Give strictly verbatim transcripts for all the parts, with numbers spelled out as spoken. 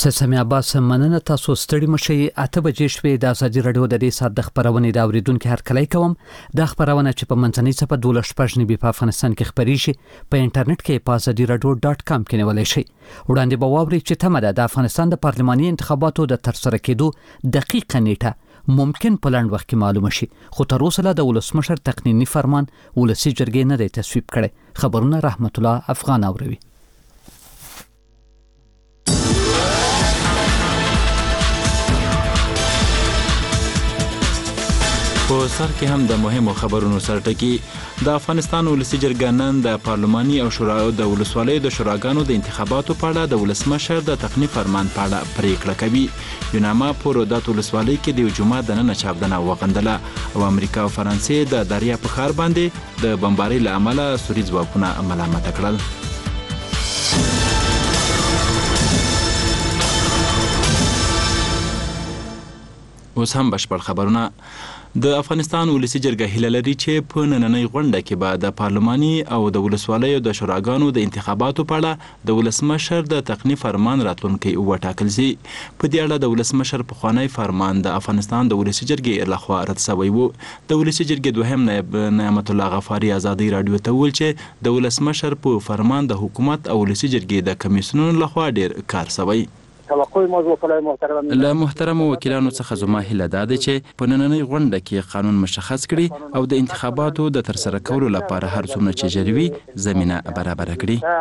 سمي عباس مننه تاسو ستړي مشي اته بجې شوې د ازادي رادیو د دې ساعت د خبرونې د اوریدونکو هرکلی کوم د خبرونه چې په منځنۍ صفه دوله شپږ نیبي په افغانستان کې خبري شي په انټرنیټ کې په ازادي رادیو ډاټ کام کې نیولای شي وړاندې به واوري چې تمه ده د افغانستان د پارلماني انتخاباتو د ترسره کېدو دقیقه نیټه ممکن په لاند وخت کې معلومه شي خو تر اوسه د ولسمشر تقنینی فرمان ولسی جرګې نه دی تصویب کړي خبرونه رحمت الله افغان اوروي په سر کې هم د مهمو خبرونو سرټکی د افغانستان ولسی جرګه نن د پارلماني او شورا د ولسوالۍ د شوراګانو د انتخاباتو په اړه د ولسمشر د تقنینی فرمان په اړه پریکړه کوي یوناما په رودات ولسوالۍ کې د جمعه د نن چاپدنه وغندله او امریکا او فرانسې د دریا په ښار باندې د بمبارۍ له امله سوري ځواکونه ملامت کړل اوس هم بشپړ خبرونه د افغانستان ولسی جرګه هیله لري چې په نننۍ غونډه کې به د پارلماني او د ولسوالیو د شوراګانو د انتخاباتو په اړه د ولسمشر د تقنینی فرمان راتلونکي وټاکل شي په دې اړه د ولسمشر پخوانی فرمان د افغانستان د ولسی جرګې لخوا رد شوی وو د ولسی جرګې دوهم نائب نعمت الله غفاري ازادي رادیو ته ویل چې د ولسمشر په فرمان د حکومت او ولسی جرګې د کمیسیونونو لخوا ډیر کار شوی له محترم وکیلانو څخه زما هیله ده چې په نننۍ غونډه کې قانون مشخص کړي او د انتخاباتو د ترسره کولو لپاره هر څومره چې جوړوي زمينه برابر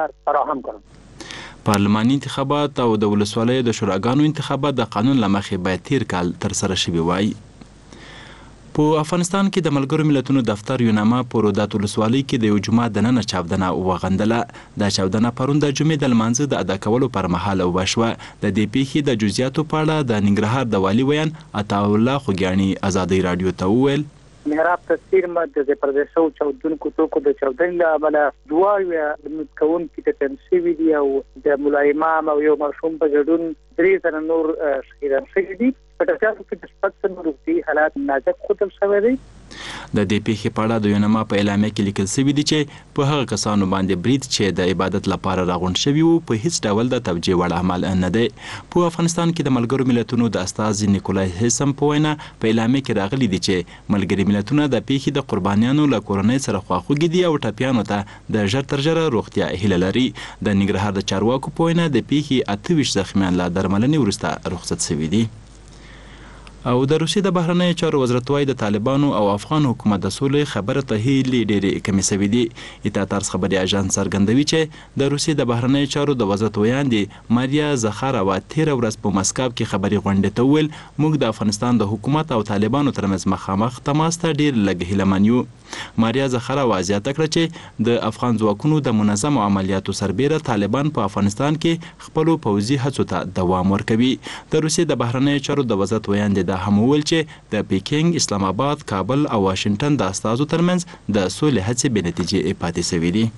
کړي پارلماني انتخابات او د ولسوالیو د شوراګانو انتخابات د قانون لمخې باید تیر کال ترسره شوي وای په افغانستان کې د ملګرو ملتونو دفتر یوناما په رودات ولسوالۍ کې د یو جمعه د نن چاپدنه وغندله د چاپدنه پرون د جمعې د لمانځه د ادا کولو پر مهال وشوه د دې پیښې د جزئیاتو په اړه د ننګرهار د والي ویان عطا الله خوګیانی ازادي رادیو ته وویل محراب تصویر مد د پردیسو چودونکو توکو د چودن له عمله دواړه د متکون کې د تنسیوي دی او د مولای امام او یو مرحوم په جډون درې زره نور شهیدان شوي دي په تاسو کې د سپڅن روغتي حالات نازک خطر شوی دی د دې پیښې په اړه د یوناما په اعلامیه کې لیکل شوی دی چې په هغه کسانو باندې برید چې د عبادت لپاره راغونډ شوي وو په هیڅ ډول د توجیه وړ عمل نه دی په افغانستان کې د ملګرو ملتونو د استازي نیکولای هیسم په وینا په اعلامیه کې راغلي دي چې ملګري ملتونه د پیښې د قربانیانو له کورنۍ سره خواخوږي دي او ټپیانو ته د ژر تر ژره روغتیا هیله لري د ننګرهار د چارواکو په وینا د پیښې اته ویشت زخمیان له درملنې وروسته رخصت شوي دي او د روسیې د بهرنیو چارو وزارت وايي د طالبانو او افغان حکومت د سولې خبره ته هیلې ډېرې کمې شوې دي اطاعتارس خبري اژانس څرګندوي چې د روسیې د بهرنیو چارو د وزارت ویان دي ماریا زخاروا تیر ورځ په مسکو کې خبري غونډه ته ویل موږ د افغانستان د حکومت او طالبانو ترمنځ مخامخ تماس ته ډېر لږ هیلهمن یو ماریا زخاروا زیاته کړه چې د افغان ځواکونو د منظم عملیاتو سربېره طالبان په افغانستان کې خپل پوځي هڅو ته دوام ورکوي د روسیې د بهرنیو چارو د وزارت ویان دي دا هم ویل چې د پیکینګ اسلام آباد کابل او واشنگټن د استازو ترمنځ د سولې هڅې بې نتیجې پاتې شوې دي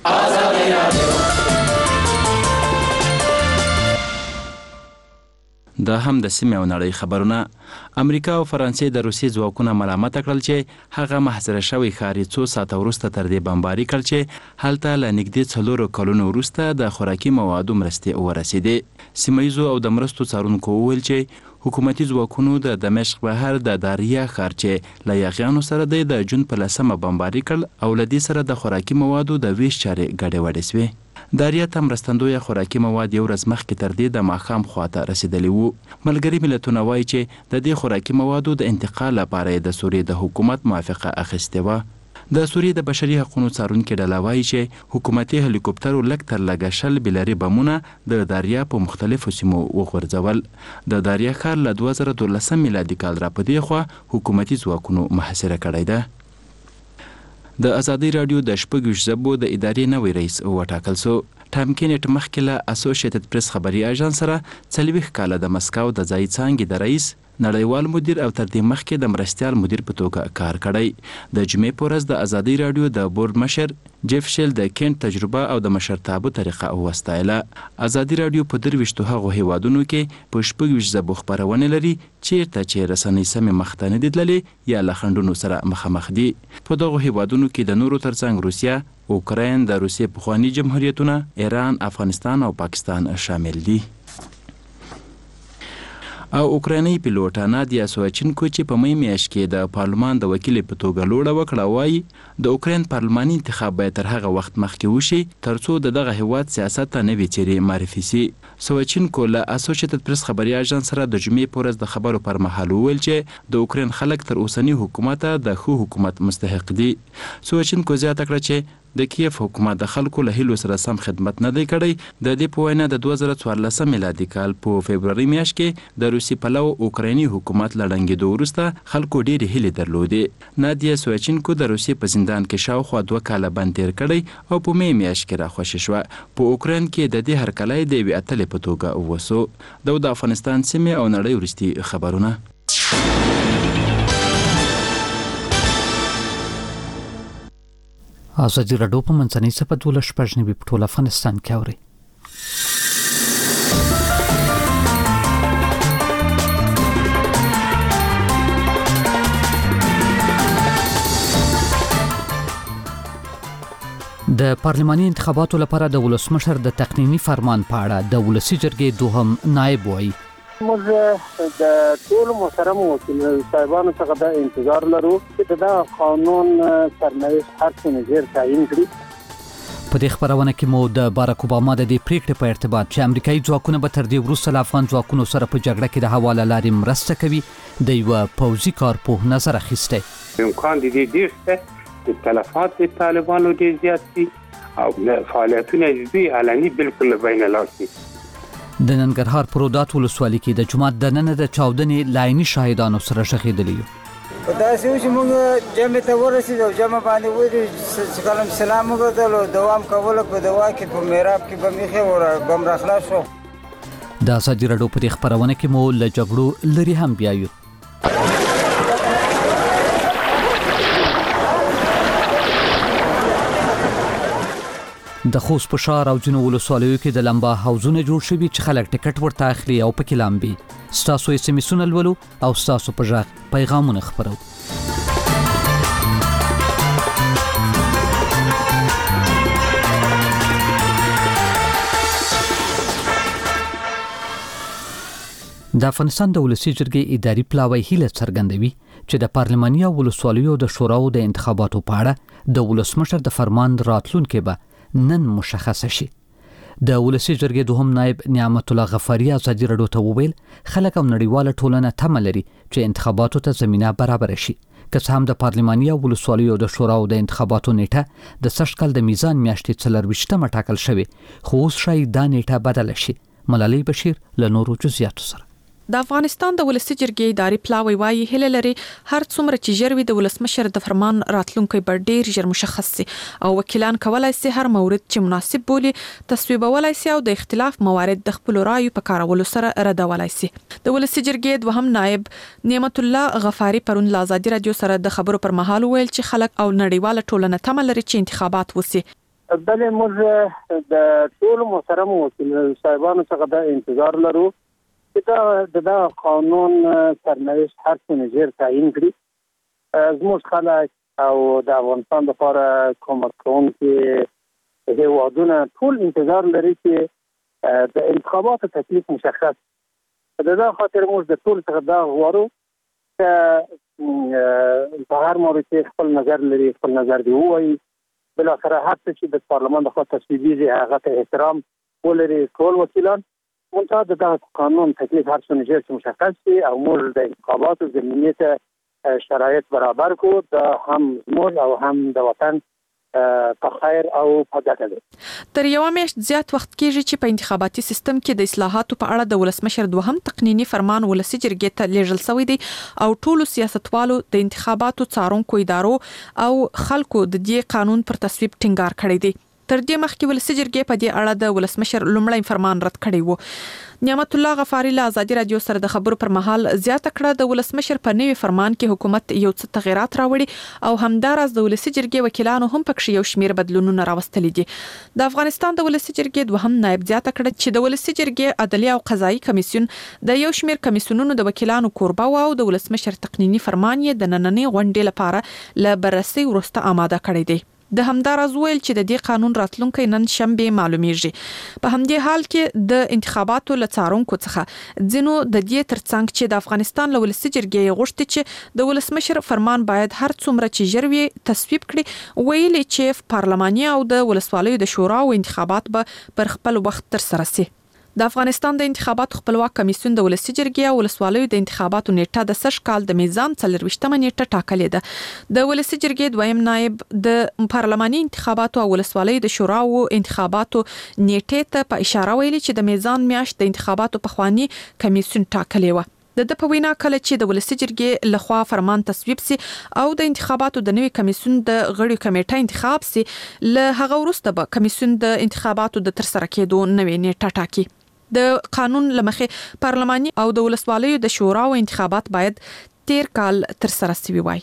دا هم د سیمې او نړۍ خبرونه امریکا او فرانسې د روسیې ځواکونه ملامت کړل چې هغه محاصره شوی ښار څو ساعته وروسته تر دې بمباري کړ چې هلته له نږدې څلورو کلونو وروسته د خوراکي موادو مرستې ورسېدې سیمه او د مرستو څارونکو وویل چې حکومتي ځواکونو د دمشق بهر د داریا ښار چې له یاغیانو سره د جون په لسمه بمباري کړل او له دې سره د خوراکي موادو د ویش چارې ګډې وډې سوې داریا ته مرستندویه خوراکي مواد یو ورځ مخکې تر دې د ماښام خواته رسیدلی وو ملګري ملتونه وایي چې د دې خوراکي موادو د انتقال لپاره د سوریې د حکومت موافقه اخیستې وه د سوریې د بشري حقوقو څارونکي ډله وایي چې حکومتي هلیکوپټرو لږ تر لږه شل بلري بمونه د داریا په مختلفو سیمو وغورځول د داریا ښار له دوه زره دولسم میلادي کال را په دې خوا حکومتي ځواکونو محاصره کړی ده د ازادي رادیو د شپږ ژبو د ادارې نوی رئیس وټاکل شو ټام کینټ مخکې له اسوسییټډ پریس خبري اژانس سره څلوېښت کاله د مسکو د ځایي څانګې د رئیس نړیوال مدیر او تر دې مخکې د مرستیال مدیر په توګه کار کړی د جمعې په ورځ د ازادي رادیو د بورډ مشر جیف شیل د کینټ تجربه او د مشرتابه طریقه وستایله ازادي رادیو په درويشتو هغو هیوادونو کې په شپږ ویشت ژبو خبرونه لري چیرته چې رسنۍ سمې مخته نه دي تللې یا له خنډونو سره مخامخ دي په دغو هیوادونو کې د نورو ترڅنګ روسیا اوکراین د روسیې پخوانی جمهوریتونه ایران افغانستان او پاکستان شامل دي او اوکراني پیلوټ نادیا سوچنکو چې په می میاشت کې د پارلمان د وکیل په توګه لوړه وکړه وایي د اوکرين پارلماني انتخاب باید تر هغه وخت مخکې وشي ترڅو د دغه هیواد سیاست ته نوې چیرې معرفي شي. سوچنکو له اسوسییټډ پریس خبري اژانس سره د جمعې په ورځ د خبرو پر مهال وویل چې د اوکرين خلک تر اوسنی حکومت د خو حکومت مستحق دي. سوچنکو زیاته کړه چې د کیف حکومت د خلکو له هیلو سره سم خدمت نه دی کړی. د دې په وینا د دوه زره څوارلسم میلادي کال په فبروري میاشت کې د روسي پلو اوکرایني حکومت لړنګېدو وروسته خلکو ډېرې هیلې درلودې. نادیا سوچنکو د روسي په زندان کې شاوخوا دوه کاله بند تیر کړی او په می میاشت کې راخوشې شوه. په اوکراین کې د دې هرکلی د یوې اتلې په توګه ووسو. د افغانستان سیمې او نړۍ وروستي خبرونه. ازادي راډیو په منځنۍ صفحه دوله شپږ نوي په ټول افغانستان کې اوري. د پارلماني انتخاباتو لپاره د ولسمشر د تقنینی فرمان په اړه د ولسی جرګې دوهم نائب وایي موږ د ټول محترم وکیل صاحبانو څخه د انتظار لرو چې دا قانون سرنوشت هر څه نظر تعیین کړي. په دې خبرونه کې مو د باراک اوباما د دې پریکړې په ارتباط چې امریکایي ځواکونه به تر دې وروسته له افغان ځواکونو سره په جګړه کې د حواله لارې مرسته کوي د یو پوځي کارپوه نظر اخیسته. امکان دي ډېر شته چې تلفات د طالبانو ډېر زیات دي او فعالیتونه دې علني بالکل بین لاسي. د ننګرهار په رودات ولسوالۍ کې د جمعې د نن د چاودنې لایني شاهدانو سره شهیدلی یو. په داسې و چې موږ جمع ته ورسېدو جمع باندې وایي چې کلم سلام وکړو دوام کوله په دوا کې په میراب کې بم یې ور بم راخلاص شو. د ازادي راډیو په خبرونه کې مو له جګړو لري هم بیایو. د خوست په ښار او ځینو ولسوالیو کې د لمبا حوضونه جوړ شوي چې خلک ټکټ ورته اخلي او پکې لامبي. ستاسو ایس ام ایسونه لولو او ستاسو په غږ پیغامونه خپرو. د افغانستان د ولسی جرګې اداري پلاوی هیله څرګندوي چې د پارلماني او ولسوالیو د شوراو د انتخاباتو په اړه د ولسمشر د فرمان راتلونکي به نن مشخص شي. د ولسی جرګې دوهم نائب نعمت الله غفاری ازادي راډیو ته وویل خلک او نړیواله ټولنه تمه لري چې انتخاباتو ته زمينه برابر شي. که څه هم د پارلماني او ولسوالیو د شوراو د انتخاباتو نیټه د سږ کال د میزان میاشتې څلرویشتمه ټاکل شوې خو اوس شاید دا نیټه بدله شي. ملالۍ بشیر له نورو جزئیاتو سره. د افغانستان د ولسی جرګې اداري پلاوی وايي هله لري هر څومره چې ژر وي د ولسمشر د فرمان راتلونکي بر ډیر ژر مشخص سي او وکیلان کولای سي هر مورد چې مناسب بولي تصویبولای سي او د اختلاف موارد د خپل رایو په کارولو سره ردولای سي. د ولسی جرګې دوهم نائب نعمت الله غفاری پرون له ازادي رادیو سره د خبرو پر مهال ویل چې خلک او نړیواله ټولنه تمه لري چې انتخابات وسي. بلې موږ د ټول محترم وکیل صاحبانو څخه د انتظار لرو دا د قانون سرنوشت هر څه نظر تعیین کړي. زموږ خلک او د افغانستان لپاره کومک کوونکي هیوادونه ټول انتظار لري چې د انتخاباتو تکلیف مشخص. د دا خاطر موږ د ټول څخه دا غواړو چې په هر مورد کې خپل نظر لري خپل نظر دی وایي. بل اخر هر څه چې د پارلمان لخوا تصویبیږي هغه ته احترام ولري ټول وکیلان. منتها د دغه قانون تکلیف هر څه نظر مشخص شي او موږ د انتخاباتو زمینه ته شرایط برابر کو د هم موږ او هم د وطن په خیر او په ګټه ده. تر یو میاشت زیات وخت کېږي چې په انتخاباتي سیستم کې د اصلاحاتو په اړه د ولسمشر دوهم تقنینی فرمان ولسی جرګې ته لیږل شوی دی او ټولو سیاستوالو د انتخاباتو څارونکو ادارو او خلکو د دې قانون پر تصویب ټینګار کړی دی. تر دې مخکې ولسی جرګې په دې اړه د ولسمشر لومړی فرمان رد کړی وو. نعمت الله غفاری له ازادي رادیو سره د خبرو پر مهال زیاته کړه د ولسمشر په نوي فرمان کې حکومت یو څه تغیرات راوړي او همدارس د ولسی جرګې وکیلانو هم پکې یو شمیر بدلونونه راوستلي دي. د افغانستان د ولسی جرګې دوهم نائب زیاته کړه چې د ولسی جرګې عدالي او قضایي کمیسیون د یو شمیر کمیسیونونو د وکیلانو کوربه او د ولسمشر تقنینی فرمان یې د نننۍ غونډې لپاره ل بررسي ورسته آماده کړی دی. د همداراز ویل چې د دې قانون راتلونکي نن شنبه معلومیږي. په همدې حال کې د انتخاباتو لڅارونکو څخه ځینو د دې ترڅنګ چې د افغانستان له ولسي جرګې غوښتي چې د ولسمشر فرمان باید هر څومره چې ژر وي تصویب کړي، ویلي چې پارلماني او د ولسوالیو د شورا او انتخابات به پر خپل وخت تر سره شي. د افغانستان د انتخاباتو خپلواک کمیسیون د ولسي جرګې او ولسوالیو د انتخاباتو نیټه د سږ کال د میزان څلرویشتمه نیټه ټاکلې ده. د ولسي جرګې دویم نائب د پارلماني انتخاباتو او ولسوالیو د شورا او انتخاباتو نیټه ته په اشاره ویلي چې د میزان میاشت د انتخاباتو په خواني کمیسیون ټاکلې و. د د په وینا کله چې د ولسي جرګې لخوا فرمان تصویب سي او د انتخاباتو د نوي کمیسیون د غړو کمیټه انتخاب سي، له هغه وروسته به کمیسیون د انتخاباتو د ترسره کېدو نوې نیټه ټاکي. د قانون لمخې پارلماني او د ولسوالیو د شورا او انتخابات باید تیر کال تر سره شوي وای.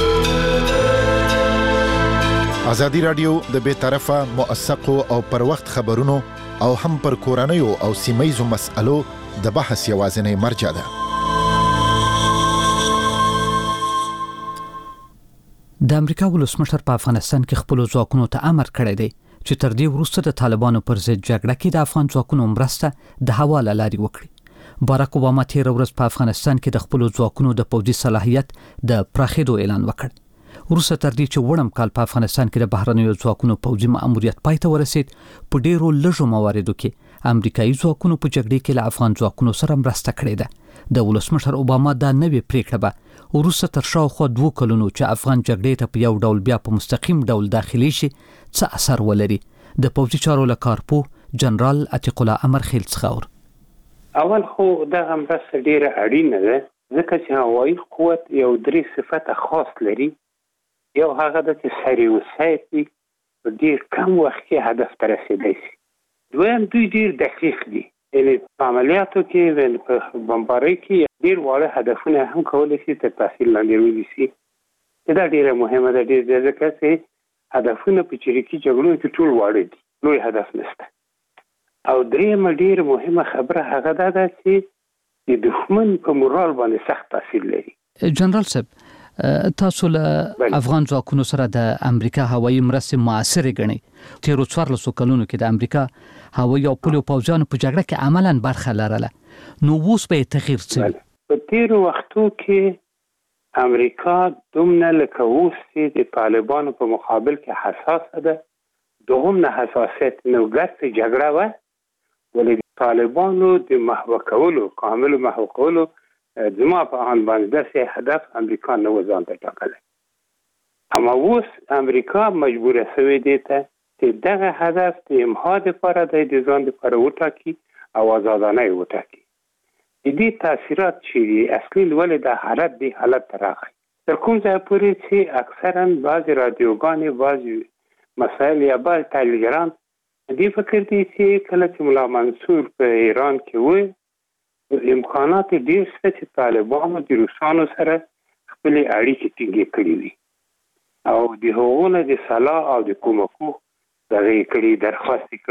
ازادي رادیو د بې طرفه موثقو او پر وخت خبرونو او هم پر کورنیو او سیمایي مسألو د بحث یوازینی مرجع ده. د امریکا ولسمشر په افغانستان کې خپل ځواکونو ته امر کړی دی چې تر دې وروسته د طالبانو پر ضد جګړه کې د افغان ځواکونو مرسته د هوا له لارې وکړي. باراک اوباما تیر ورځ په افغانستان کې د خپل ځواکونو د پوځي صلاحیت د پراخېدو اعلان وکړ. وروسته تر دې چې وړم کال په افغانستان کې د بهرنیو ځواکونو پوځي مأموریت پای ته ورسید، په ډیرو لږو مواردو کې امریکایي ځواکونو په جګړه کې له افغان ځواکونو سره مرسته کړې ده. د ولسمشر اوباما دا نوې پریکړه به وروسته تر شاوخوا دوه کلونو چې افغان جګړې ته په یو ډول بیا په مستقیم ډول داخلي شي څه اثر ولري. د پوځي چارو له کارپو جنرال عتیق الله امرخیل څخه اول خو دا مرسته ډیره اړینه ده، ځکه چې هوایي قوت یو درې صفته خاص لري. یو هغه د چې سریع وسایتي په ډیر کم وخت کې هدف ته رسیدای شي. دویم دوی ډیر دقیق دي، یعنی په عملیاتو کې په بمبارۍ کې ډیر واړه هدفونه هم کولی شي تر تاثیر لاندې ونیسي. دا ډیره مهمه ده، ډیر ځکه چې هدفونه په چریکي جګړو کې ټول واړه دي، لوی هدف نشته. او درېیمه ډیره مهمه خبره هغه دا ده چې د دښمن په مورال باندې سخت تاثیر لري. جنرال صاحب، تاسو له افغان ځواکونو سره د امریکا هوایي مرستې موثرې ګڼئ. تیرو څوارلسو کلونو کې د امریکا هوایي او پولیو پوځیانو په جګړه کې عملاً برخه لرله، نو اوس به تغییر څه؟ په تیرو وختو کې امریکا دومره لکه اوس چې د طالبانو په مقابل کې حساسه ده، دومره حساسیت نه ګټه جګړه وه، ولې طالبانو د محو کولو کامل محو کولو زما په آن باندې داسې هدف امریکا نه و ځان ته ټاکلی. اما اوس امریکا مجبوره شوې دی ته چې دغه هدف د امها دپاره دی د ځان دپاره وټاکي او ازادانه یې وټاکي. د دې تاثیرات چې دي اصلي ولې د حالت دی حالت ته راغی. تر کوم ځای پورې چې اکثرا بعضې رادیوګانې بعضې مسایل یا بعض تحلیلګران دې فکر دی چې کله چې ملا منصور په ایران کې و امکانات ډېر شته چې طالبانو د روسانو سره خپلې اړیکې ټینګې کړې وي او د هغو نه د صلاح او د کومکو دغه یې کړي درخواست یې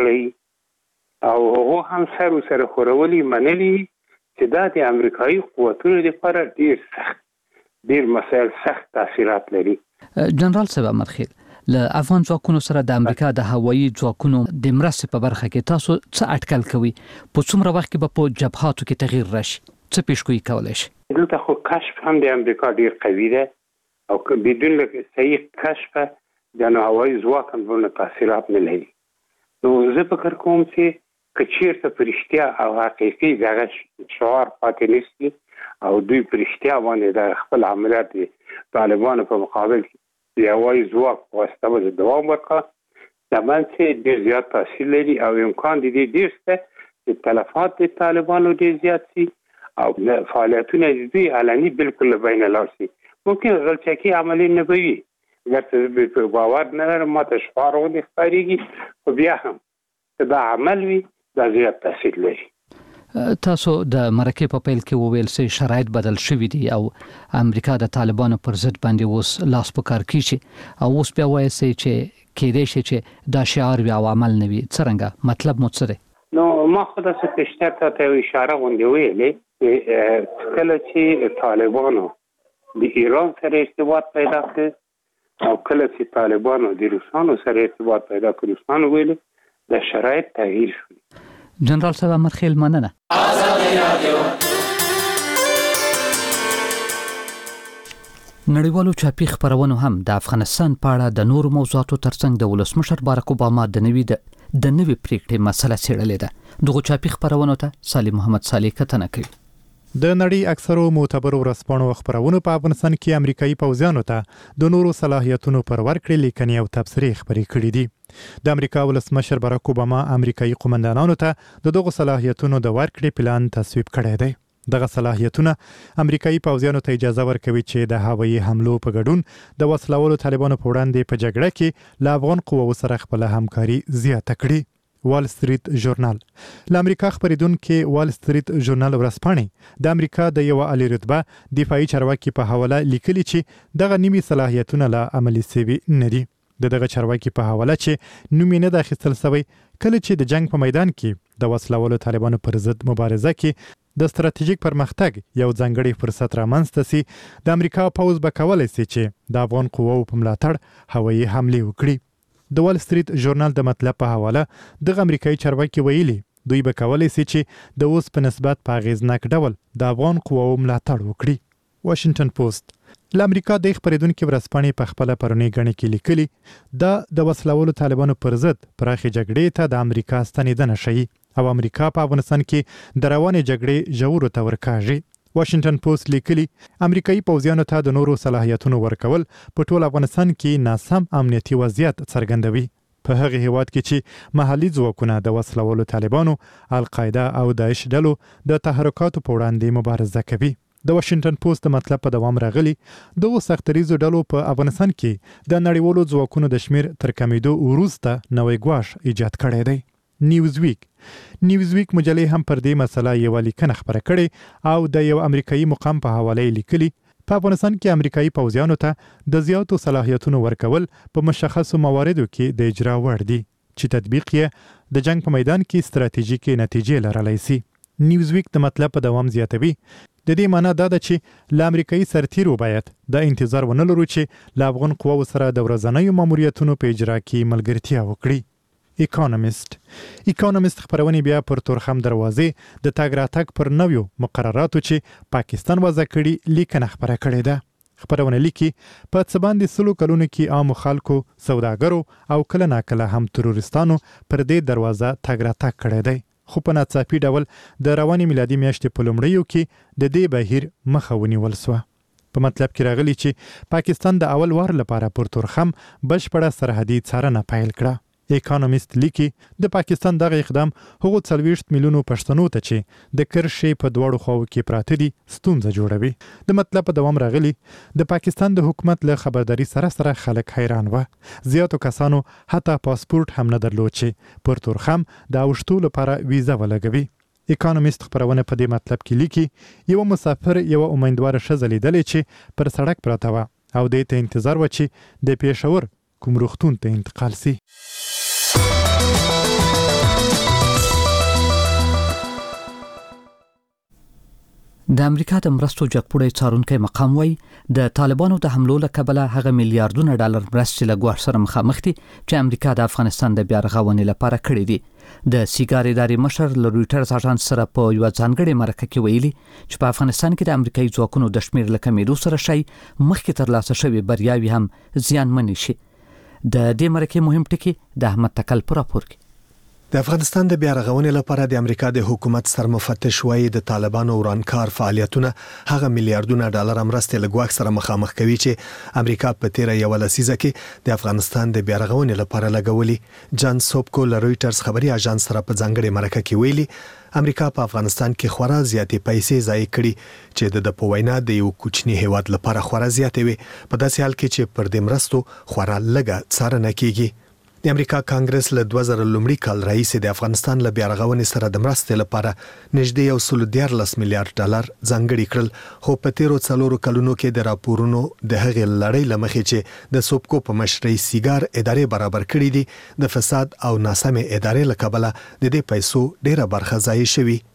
کړی او هغو هم سر ورسره خورولي منلي چې دا د امریکایي قوتونو لپاره ډېر سخت ډېر مسایل سخت تاثیرات لري. جنرال صاحب امرخیل، له افغان ځواکونو سره د امریکا د هوایي ځواکونو د مرستې په برخه کې تاسو څه اټکل کوئ؟ په څومره وخت کې به په جبهاتو کې تغییر راشي؟ څه پیشګویي کولی شي؟ دلته خو کشف هم د امریکا ډیر قوي ده او بدون صحیح کشف د هوایي ځواک هم باندې تاثیرات نه لري. نو زه فکر کوم چې که چیرته په رښتیا او حقیقي دغه شعار پاتې نشي او دوی په رښتیا باندې د خپل عملیات طالبانو په مقابل کې د هوایي ځواک په واسطه باندې دوام ورکړه، دا باندې ډېر زیات تاثیر لري او امکان د دې ډېر شته چې تلفات د طالبانو ډېر زیات شي او فعالیتونه د دوی علني بالکل له بینه لاړ شي. ممکن غلچکي عملي نه به وي، ګرته په باور نه لرم ماته شعار غوندې ښکارېږي، خو بیا هم که دا عمل وي دا زیات تاثیر لري. تاسو د مرکې په پیل کې وویل چې شرایط بدل شوي دي او امریکا د طالبانو پر ضد باندې اوس لاس په کار کیږي او اوس بیا وایي چې کېدای شي چې دا شعار وي او عمل نه وي. څرنګه مطلب مو څه دی؟ نو ما خو داسې پیشتر ته یو اشاره غوندې ویلې چې کله چې طالبانو د ایران سره ارتباط پیدا کړ او کله چې طالبانو د روسانو سره ارتباط پیدا کړ، روسانو ویل د شرایط تغییر شول. جنرال صاحب مرخیل مننه. نړیوالو چاپی خبرونو هم د افغانستان په اړه د نورو موضوعاتو ترڅنګ د ولسمشر باراک اوباما د نوي د د نوي پریکړې مسله څېړلې ده. دغه چاپی خبرونو ته سالم محمد صالح کتنه کوي. د نړۍ اکثرو معتبرو ورځپاڼو خبرونو په افغانستان کې امریکایي پوځیانو ته د نورو صلاحیتونو پر ورکړې لیکنې او تبصرې خبرې کړې دي. د امریکا ولسمشر باراک اوباما امریکایي قومندانانو ته د دغه صلاحیتونو د ورکړې پلان تصویب کړی دی. دغه صلاحیتونه امریکایي پوځیانو ته اجازه ورکوي چې د هوایي حملو په ګډون د وسلوالو طالبانو په وړاندې په جګړه کې له افغان قواو سره خپل همکاري زیاته کړي. وال سټریټ ژورنال له امریکا خبرېدونکي وال سټریټ ژورنال ورځپاڼې د امریکا د یو عالی رتبه دفاعي چارواکي په حواله لیکلي چې دغه نیمي صلاحیتونه لا عملي سوي نه دي. د دغه چارواکي په حواله چې نوم یې نه د اخیستل سوی کله چې د جنگ په میدان کې د وسلوالو طالبانو پر ضد مبارزه کې د ستراتیژیک پرمختګ یو ځانګړی فرصت رامنځته سي، د امریکا پوځ به کولای شي چې د افغان قواو په ملاتړ هوایي حمله وکړي. د وال سټریټ ژورنال د مطلب په حواله د امریکایي چارواکي ویلي دوی به کولای شي چې د اوس په نسبت په اغیزناک ډول د افغان قواو ملاتړ وکړي. واشنگټن پوسټ له امریکا د خبرېدونکو ورځپاڼې په خپل پرونی غنې کې لیکلي دا د وسلوالو طالبانو پر ضد پراخي جګړې ته د امریکا ستنېدنه شي او امریکا په افغانستان کې د روانې جګړې ژورو ته ورکاږي. واشنگټن پوسټ لیکلي امریکایي پوځیانو ته د نورو صلاحیتونو ورکول په ټول افغانستان کې ناسم امنیتي وضعیت څرګندوي. په هغه هیواد کې چې محلي ځواکونه د وسلوالو طالبانو، القاعده او داعش ډلو د تحرکاتو په وړاندې مبارزه کوي. د واشنگټن پوسټ د مطلب په دوام راغلي دغه سختریزو ډلو په افغانستان کې د نړیوالو ځواکونو د شمیر تر کمیدو وروسته نوې ګواښ ایجاد کړی دی. نیوزویک نیوزویک مجلې هم پر دې مسله یو لیکنه خبره کړې او د یو امریکایي مقام په حواله لیکلي په افغانستان کې امریکایي پوځیانو ته د زیاتو صلاحیتونو ورکول په مشخصو مواردو کې د اجرا وړ دي چې تطبیق یې د جنگ په میدان کې ستراتیژیکي نتیجې لرلی سي. نیوزویک د مطلب په دوام زیاتوي د دې معنی دا ده چې ل امریکایي سرتیرو باید د انتظار ونه لرو چې ل افغان قواو سره د ورځنیو ماموریتونو په اجرا کې ملګرتیا وکړي. اکونومیست اکونومیست خبرونه بیا پر تورخم دروازې د تاګ راتګ پر نویو مقرراتو چې پاکستان وضع کړي لیکنه خبره کړې ده. خبرونه لیکي په څه باندې سلو کلونو کې عام خلکو، سوداګرو او کله ناکله هم تروریستانو پر دې دروازه تاګ راتګ کړی دی، خو په ناڅاپي ډول د روانې میلادي میاشتې په لومړیو کې د دې بهیر مخه ونیول سوه. په مطلب کې راغلی چې پاکستان د اول وار لپاره پر تورخم بشپړه سرحدي څارنه پیل کړه. اکونومیست لیکي د پاکستان دغه اقدام هغو څلوېښت میلیونو پښتنو ته چې د کرښې په دواړو خواو کې پراته دي ستونزه جوړوي. د مطلب په دوام راغلی د پاکستان د حکومت له خبرداري سره سره خلک حیران و. زیاتو کسانو حتی پاسپورت هم نه درلود چې پر تورخم د اوښتو لپاره ویزه ولګوي. اکونومیست خبرونه په دې مطلب کې لیکي یو مسافر یو امیدواره ښځه لیدلې چې پر سړک پراته وه او دې ته انتظار و چې د پېښور کوم روغتون ته انتقال سي. د امریکا د مرستو جګپوړی څارونکي مقام وایي د طالبانو د حملو له کبله هغه میلیارډونه ډالر مرستې له ګواښ سره مخامخ دي چې امریکا د افغانستان د بیا رغونې لپاره کړې دي. د سیګار ادارې مشر له رویټرز اژانس سره په یو ځانګړي مرکه کې ویلي چې په افغانستان کې د امریکایي ځواکونو د شمیر له کمیدو سره شي مخکې ترلاسه شوي بریاوې هم زیانمنې شي. د دې مرکې مهم ټکی د احمد تکل په راپور کې. د افغانستان د بیا رغونې لپاره د امریکا د حکومت سرمفتش وایي د طالبانو ورانکار فعالیتونه هغه میلیارډونه ډالر مرستې له ګواښ سره مخامخ کوي چې امریکا په تیر یو لسیزه کې د افغانستان د بیا رغونې لپاره لګولي. جان سوبکو له رویټرز خبري اژانس سره په ځانګړي مرکه کې ویلي امریکا په افغانستان کې خورا زیاتې پیسې ضایع کړي چې د په وینا د یو کوچني هیواد لپاره خورا زیاتې وي، په داسې حال کې چې پر دې مرستو خورا لږه څارنه کیږي. د امریکا کانګرس له دوه زره لومړي کال راهیسې د افغانستان له بیا رغونې سره د مرستې لپاره نږدې یو سل دیارلس میلیارډ ډالر ځانګړي کړل، خو په تیرو څلورو کلونو کې د راپورونو د هغې لړۍ له مخې چې د سوبکو په مشرۍ سیګار ادارې برابر کړي دي د فساد او ناسمې ادارې له کبله د دې پیسو ډیره برخه ضایع شوي.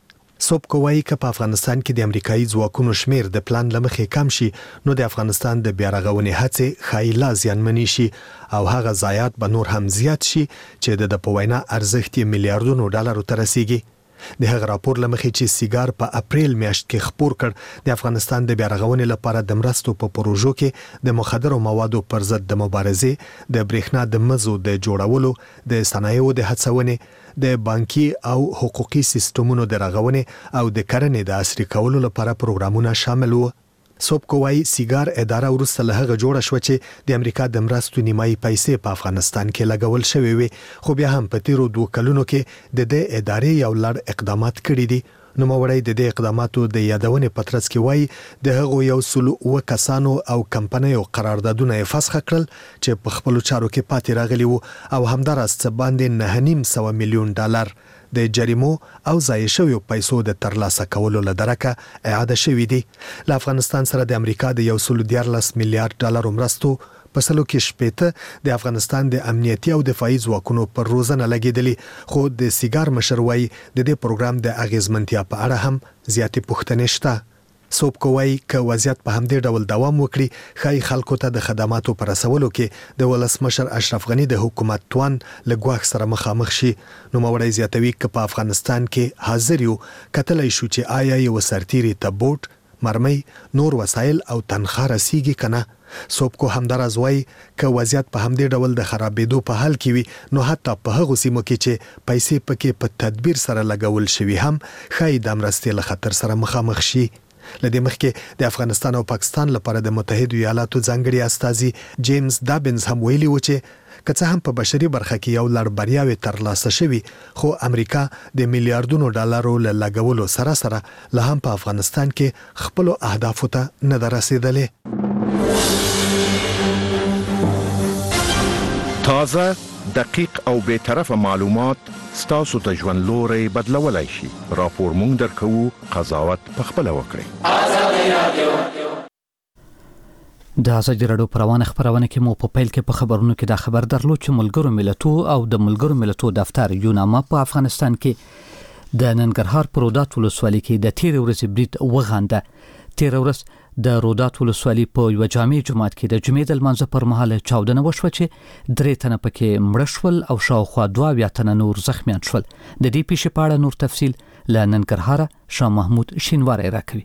سوبکو وایي که په افغانستان کې د امریکایي ځواکونو شمیر د پلان لمخې کم شي نو د افغانستان د بیا رغونې هڅې ښایي لا زیانمنې شي او هغه ضایعات به نور هم زیات شي چې د په وینا ارزښت یې میلیارډونو ډالرو ته رسیږي. د هغه راپور لمخې چې سیګار په اپریل میاشت کې خپور کړ د افغانستان د بیا رغونې لپاره د مرستو په پروژو کې د مخدرو موادو پر ضد د مبارزې، د برېښنا د مزو د جوړولو، د صنایعو د هڅونې، د بانکي او حقوقي سیستمونو د رغونې او د کرنې د عصري کولو لپاره پروګرامونه شامل وو. سوبکو وایي سیګار اداره وروسته له هغه جوړه شوه چې د امریکا د مرستو نیمایي پیسې په افغانستان کې لګول شوې وي، خو بیا هم په تیرو دوه کلونو کې د دې ادارې یو لړ اقدامات کړي دي. نوموړی د دې اقداماتو د یادونې په ترڅ کې وایي د هغو یو سل اوه کسانو او کمپنیو قراردادونه یې فسخ کړل چې په خپلو چارو کې پاتې راغلي وو او همداراز څه باندې نه نیم سوه میلیون ډالر د جریمو او ضایع شویو پیسو د ترلاسه کولو له درکه اعاده شوي دي. له افغانستان سره د امریکا د یو سل دیارلس میلیارډ ډالرو مرستو په سلو کې شپېته د افغانستان د امنیتي او دفاعي ځواکونو پر روزنه لګېدلي، خو د سیګار مشر وایي د دې پروګرام د اغیزمنتیا په اړه هم زیاتې پوښتنې شته. سوبکو وایي که وضعیت په همدې ډول دوام وکړي ښایي خلکو ته د خدماتو په رسولو کې د ولسمشر اشرف غني د حکومت توان له ګواښ سره مخامخ شي. نوموړی زیاتوي که په افغانستان کې حاضر یو کتلی شو چې آیا یو سرتیري ته بوټ، مرمۍ، نور وسایل او تنخواه رسیږي که نه. سوبکو همداراز وایي که وضعیت په همدې ډول د خرابېدو په حال کې وي نو حتی په هغو سیمو کې چې پیسې پکې په تدبیر سره لګول شوي هم ښایي د مرستې له خطر سره مخامخ شي. لدې مخکې د افغانستان او پاکستان لپاره د متحدو ایالاتو ځانګړي استازي جیمز دابنز هم ویلي و چې که څه هم په بشري برخه کې یو لړ بریاوې ترلاسه شوي خو امریکا د میلیارډونو ډالرو له لګولو سره سره لا هم په افغانستان کې خپلو اهدافو ته نه ده رسېدلې. تازه، دقیق او بې طرفه معلومات ستاسو ته ژوند لوري بدلولای شي. راپور مونږ درکوو، قضاوت په خپله وکړئ. د ازادي راډیو پروانه خبرونه کې مو په پیل کې په خبرونو کې دا خبر درلود چې ملګرو ملتونو او د ملګرو ملتونو دفتر یوناما په افغانستان کې د ننګرهار په رودات ولسوالۍ کې د تیر ورځې برید وغانده. تیر ورځ د رودات ولسوالۍ په یو جامع جماعت کې د جمعې د لمانځه پر مهال چاودنه وشوه چې درې تنه پکې مړه شول او شاوخوا دوه اویا تنه نور زخمیان شول. د دې پیښې په اړه نور تفصیل له ننګرهاره شاه محمود شینواری راکوي.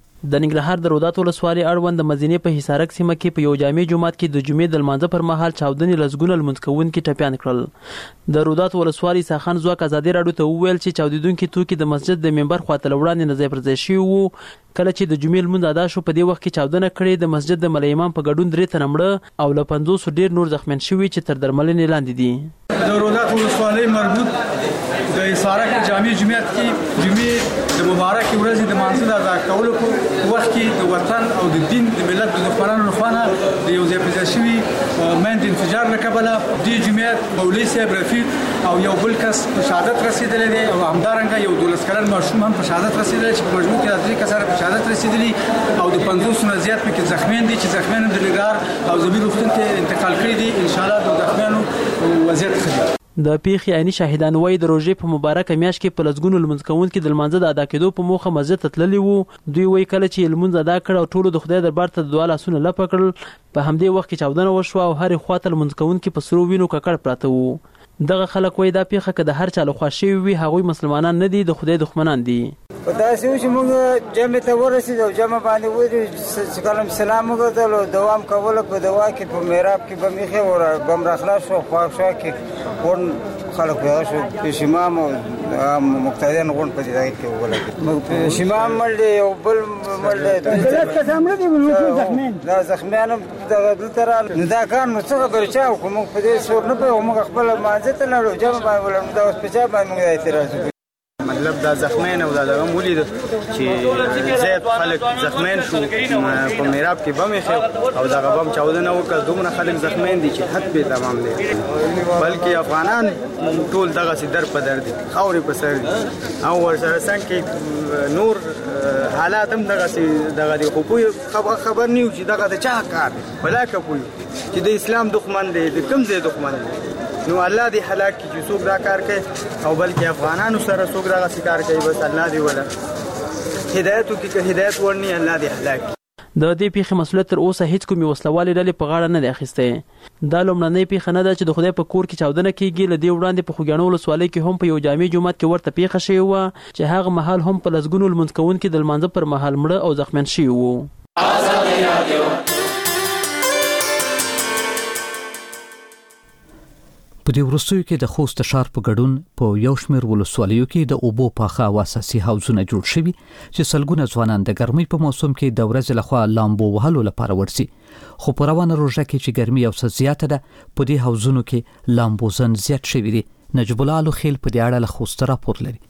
د ننګرهار د رودات ولسوالۍ اړوند د مزینې په حصارک سیمه کې په یو جامع جماعت کې د جمعې د لمانځه پر مهال چاودنې لزګونه لمونځ کوونکي ټپیان کړل. د رودات ولسوالۍ ساخن ځواک ازادي راډیو ته وویل چې چاودیدونکي توکي د مسجد د منبر خواته وړاندې نه ځای پر ځای شوي وو. کله چې د جمعې لمونځ ادا شو په دې وخت کې چاودنه کړې. د مسجد د ملا امام په ګډون درې تنه مړه او له پنځوسو ډیر نور زخمیان شوي چې تر درملنې لاندې دي. د رودات ولسوالۍ مربوط د حصارک جامع جمعیت کې جمعې د مبارک ورځې د لمانځه ادا کولو په وخت کې د وطن او د دین د ملت د دښمنانو لخوا د یو ځای پر ځای شوي مند انفجار له کبله دې جمعیت مولوي صاحب رفیق او یو بل کس په شهادت رسېدلی دی او همدارنګه یو دولس کلن ماشوم هم په شهادت رسېدلی چې په مجموع کې د درې کسانو په شهادت رسېدلي او د پنځوسو نه زیات پکې زخمیان دي چې زخمیان هم د ننګرهار او زمین روغتون ته انتقال کړي دي. انشاءالله د زخمیانو وضعیت ښه دی. د پیښې عیني شاهدان وایي د روژې په مبارکه میاشت کې په لسګونو لمونځ کوونکي د لمانځه د ادا کېدو په موخه مسجد ته تللي وو. دوی وایي کله چې لمونځ ادا کړ او ټولو د خدای دربار ته د دعا لاسونه لپه کړل په همدې وخت کې چاودنه وشوه او هرې خواته لمونځ کوونکي په سرو وینو ککړ پراته وو. دغه خلک وایي دا پیښه که د هر چا لخوا شوې وي هغوی مسلمانان نه دي، د خدای دښمنان دي. په داسې و چې موږ جمع ته ورسېدو او جمع باندې ودرېدو چې کله سلام وګرځولو دوام کوله په دوا کې په محراب کې به مې ایښې بم راخلاص شو خواښا کې غونډ خلک پیدا شو. پیشیمام او مقتدیان غونډ په دې ځای کې وولګېد. پیشیمام مړ دی یو بل مړ دی دولت کسان مړه دي نو زخمیان دا زخمیان هم دغه دلته راغلل. نو دا کار نو څه خبرې چا وکړو موږ په دې څوک نه پوهېږو. موږ خپله لمانځه ته لاړو جمع باندې ولاړو دا اوس په چا باندې موږ دا اعتراض وکړو. مطلب دا زخمین او دا دغه ولید چې زیات خلک زخمین شو په میراب کې بم یې او دغه بم چاودنه وکړه. دومره خلک زخمین دي چې حد په تمام دي بلکې افغانان ټول دغه سي در په در دي خاورې په سر دي او ورسره څنګه نور حالات هم دغه سي دغه دی خو خبر خبر نیو چې دغه د چا کار بلا کوي چې د اسلام دښمن دی د کوم ځای دښمن دی نو الله دې هلاک کړي چې څوک دا کار کوي او بلکې افغانانو سره څوک دا کار کوي بس الله دې ولا هدایت وکړي هدایت ورني الله دې هلاک کړي. د دې پیښې مسؤلیت تر اوسه هیڅ کومې وسلوالې ډلې په غاړه نه دی اخیستی. دا لومړنۍ پیښه نه ده چې د خدای په کور کې چاودنه کیږي. له دې وړاندې په خوږیاڼو ولسوالۍ کې هم په یو جامع جومات کې ورته پیښه شوې وه چې هغه مهال هم په لسګونو لمونځ کوونکي د لمانځه پر مهال مړه او زخمیان شوي وو. په دې وروستیو کې د خوست ښار په ګډون په یو شمېر ولسوالیو کې د اوبو پاخه او اساسي حوضونه جوړ شوي چې سلګونه ځوانان د ګرمۍ په موسم کې د ورځې لخوا لامبو وهلو لپاره ورسي. خو په روانه روژه کې چې ګرمي یو څه زیاته ده په دې حوضونو کې لامبوزن زیات شوي دي. نجیب الله الوخیل په دې اړه له خوست راپور لري.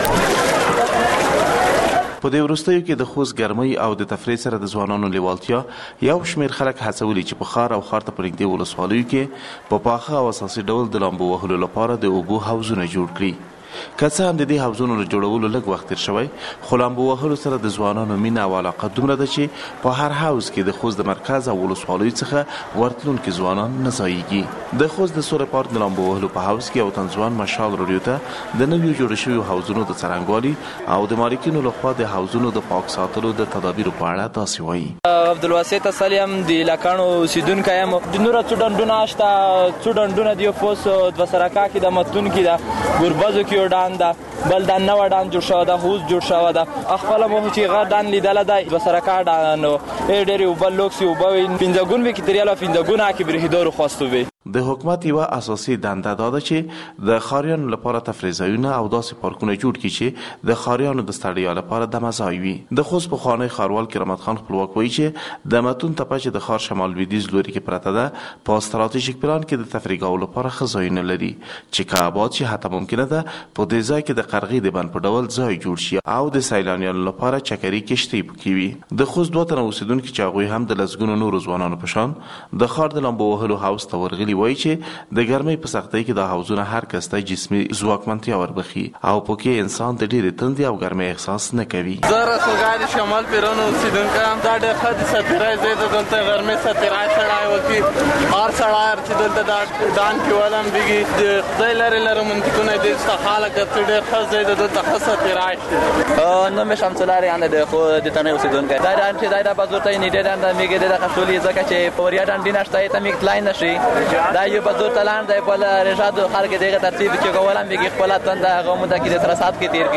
په دې وروستیو کې د خوست ګرمۍ او د تفریح سره د ځوانانو لیوالتیا یو شمېر خلک هڅولي چې په ښار او ښار ته په نږدې ولسوالیو کې په پاخه او اساسي ډول د لامبو وهلو لپاره د اوبو حوضونه جوړ کړي. که څه هم د دې حوضونو له جوړولو لږ وخت تېر شوی خو لامبو وهلو سره د ځوانانو مینه او علاقه دومره ده چې په هر حوض کې د خوست د مرکز او ولسوالیو څخه ورتلونکي ځوانان نه ځایږي. د خوست د سوری پارک د لامبو وهلو په حوض کې یو تن ځوان مشال راډیو ته د نویو جوړ شویو حوضونو د څرنګوالي او د مالکینو لخوا د حوضونو د پاک ساتلو د تدابیرو په اړه داسې وایي. عبدالواسط سلیم د لاکانو اوسیدونکی یم. د نوره څو ډنډونه شته، څو ډنډونه د یو پوس دوه سرکا کې د متون کې ده، ګوربزو کې یو ډان ده، بل دا نو ډان جوړ شوی ده، حوض جوړ شوی ده. خپل مو چې غا ډان لیدل ده دوه سرکا ډان نو ډېر یو بل لوکس یو به پنځګون وی کې تریاله پنځګون کې برهیدور خوستو وي. د حکومت یو اساسي دنده دا ده چې د خاریانو لپاره تفریح ځایونه او داسې پارکونه جوړ کړي چې د خاریانو د ستړیا لپاره د مزای وي. د خوست پخوانی ښاروال کرامت خان خپلواک وایي چې د متون تپه چې د ښار شمال لویدیځ لوري کې پرته ده په ستراتیژیک پلان کې د تفریحګاو لپاره ښه ځایونه لري چې که آباد شي حتی ممکنه ده په دې ځای کې د قرغې د بند په ډول ځای جوړ شي او د سیلانیانو لپاره چکري کشتۍ پکې وي. د خوست دوه تنه اوسیدونکي چې هغوی هم د لسګونو نورو ځوانانو په شان د ښار د لامبو وهلو حوض ته ورغلي وایي چې د ګرمۍ په سختۍ کې دا حوضونه هر کس ته جسمي ځواکمنتیا وربخي او پکې انسان د ډېرې تندې او ګرمۍ احساس نه کوي. زه رسولګاه د شمال پیران اوسیدونکی یم. دا ډېر ښه د ستیری ځای ده. دلته غرمۍ ستیری سړی وکړي هر سړی چې دلته دا ډان کې ولمبېږي د خدای لرې لرې منطقونه دي څه حاله که ډېر ښه ځای ده. دلته ښه ستیری شي. نوم یې شمس الله ریان دی خو د تنې اوسیدونکی. دا ډان چې دی دا بازور ته یې نږدې ډان ده میږي د خښولي ځکه چې په وریا ډان ډي نشته ته میږ تلای نه شي. دا یو بازور تلان دی په رشاد خلک دغه ترتیب چې کولم بيږي خپل تند هغه مده کې د ترسات کې تیر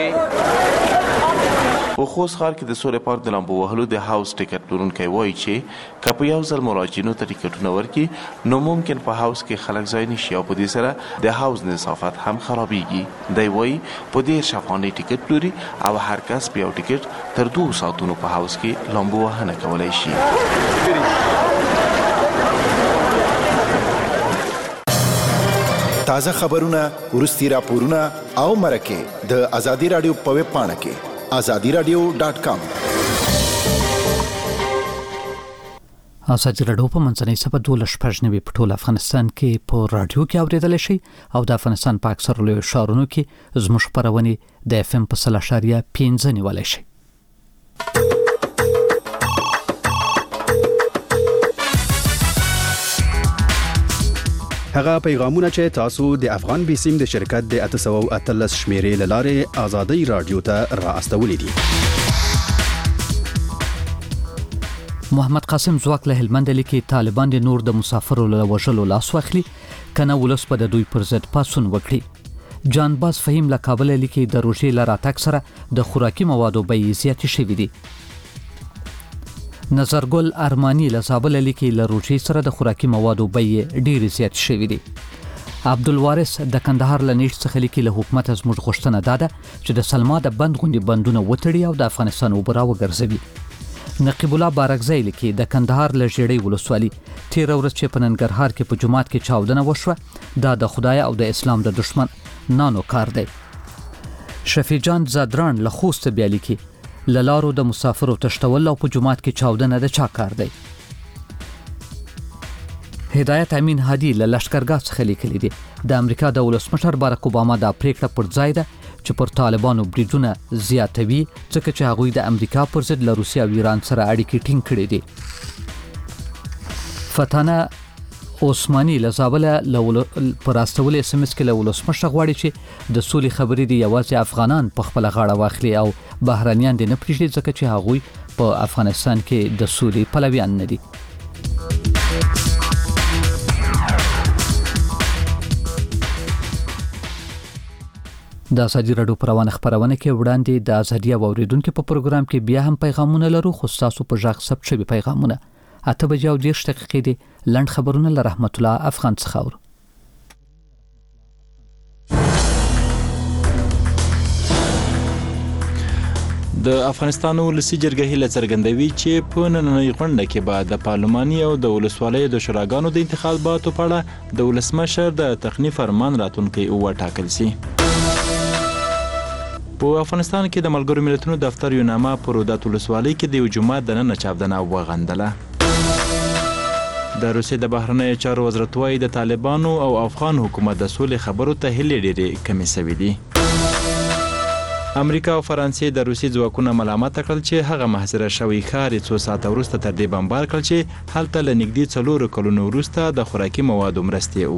کی. په خوست ښار کې د سوری پارک د لامبو وهلو د حوض ټیکټ پلورونکی وایي چې که په یو ځل مراجعینو ته ټیکټونه ورکړي نو ممکن په حوض کې خلک ځای نشي او په دې سره د حوض نظافت هم خرابېږي. دی وایي په دې شفاني ټیکټ پلوري او هر کس په یو ټیکټ تر دوه ساعتونو په حوض کې لامبو وهنه کولی شي. تازه خبرونه، ورستي راپورونه او مرکه د ازادي رادیو په ویب پاڼه کې ازادي رادیو ډاټ کام. ازادي رادیو په منځنۍ سپه دولس پښنوي په ټول افغانستان کې په رادیو کې اوریدل شي او د افغانستان په اکثر لوی ښارونو کې زموږ خبرونه د اف ام په سل اشاریه پنځه نیولای شي. هغه پیغامونه چې تاسو د افغان بیسیم د شرکت د اته سوه او اتلس شمیرې له لارې ازادي رادیو ته را استولې دي. محمد قاسم ځواک له هلمند لیکي طالبان د نور د مسافرو له وژلو لاس واخلي کنه ولس په د دوی پر ضد پاسون وکړي. جان باز فهیم له کابل لیکي د روژې له راتګ سره د خوراکي موادو بیې زیاتې شوې دي. نظرګل ارمانی له زابل لیکي له روژې سره د خوراکي موادو بیې ډېرې زیاتې شوې دي. عبدالوارث د کندهار له نیش څخه لیکي له حکومت زموږ غوښتنه ده چې د سلما د بند غوندې بندونه وتړي او د افغانستان اوبه راوګرځوي. نقیب الله بارکزی لیکي د کندهار له ژیړۍ ولسوالي تېره ورځ چې په ننګرهار کې په جومات کې چاودنه وشوه دا د خدای او د اسلام د دشمن نانو کار دی. شفیع جان زادران له خوست بیا لیکي له لارو د مسافرو تشتول او په جومات کې چاودنه د چا کار دی. هدایت امین هادي له لشکرګاه څخه لیکلی دی د امریکا د ولسمشر بارک اوباما دا پریکړه پر ځای ده چې پر طالبانو بریدونه زیاتوي ځکه چې هغوی د امریکا پر ضد له روسیې او ایران سره اړیکې ټینګ کړې دي. فتانه عثماني لزابله لول پر استول اس ام اس کې لولسمشه غواړي چې د سولې خبرې دی یوازې افغانان په خپل غاړه واخلي او بهرانيان دې نه پریږدي ځکه چې هغوی په افغانستان کې د سولې پلویان نه دي. د ازادي راډیو پروانه خبرونه کې وړاندې د ازادي اوریدونکو په پروګرام کې بیا هم پیغامونه لرو خو تاسو په ژغ ثبت شوی پیغامونه اته بجې او دېرش دقیقې دي لنډ خبرونه له رحمت الله افغان څخه اورو. د افغانستان ولسی جرګه هیله څرګندوي چې په نننۍ غونډه کې به د پارلماني او د ولسوالیو د شوراګانو د انتخاباتو په اړه د ولسمشر د تخنیف فرمان راتلونکي وټاکل شي. په افغانستان کې د ملګرو ملتونو دفتر یو نامه په رودات ولسوالۍ کې د یو جومات دننه چاودنه وغندله. د روسیې د بهرنیو چارو وزارت وايي د طالبانو او افغان حکومت د سولې خبرو ته هیلې ډېرې کمې شوې دي. امریکا او فرانسې د روسي ځواکونو ملامت کړل چې هغه محاصره شوی ښار څو ساعته وروسته تر دې بمبار کړل چې هلته له نږدې څلورو کلونو وروسته د خوراکي موادو مرستې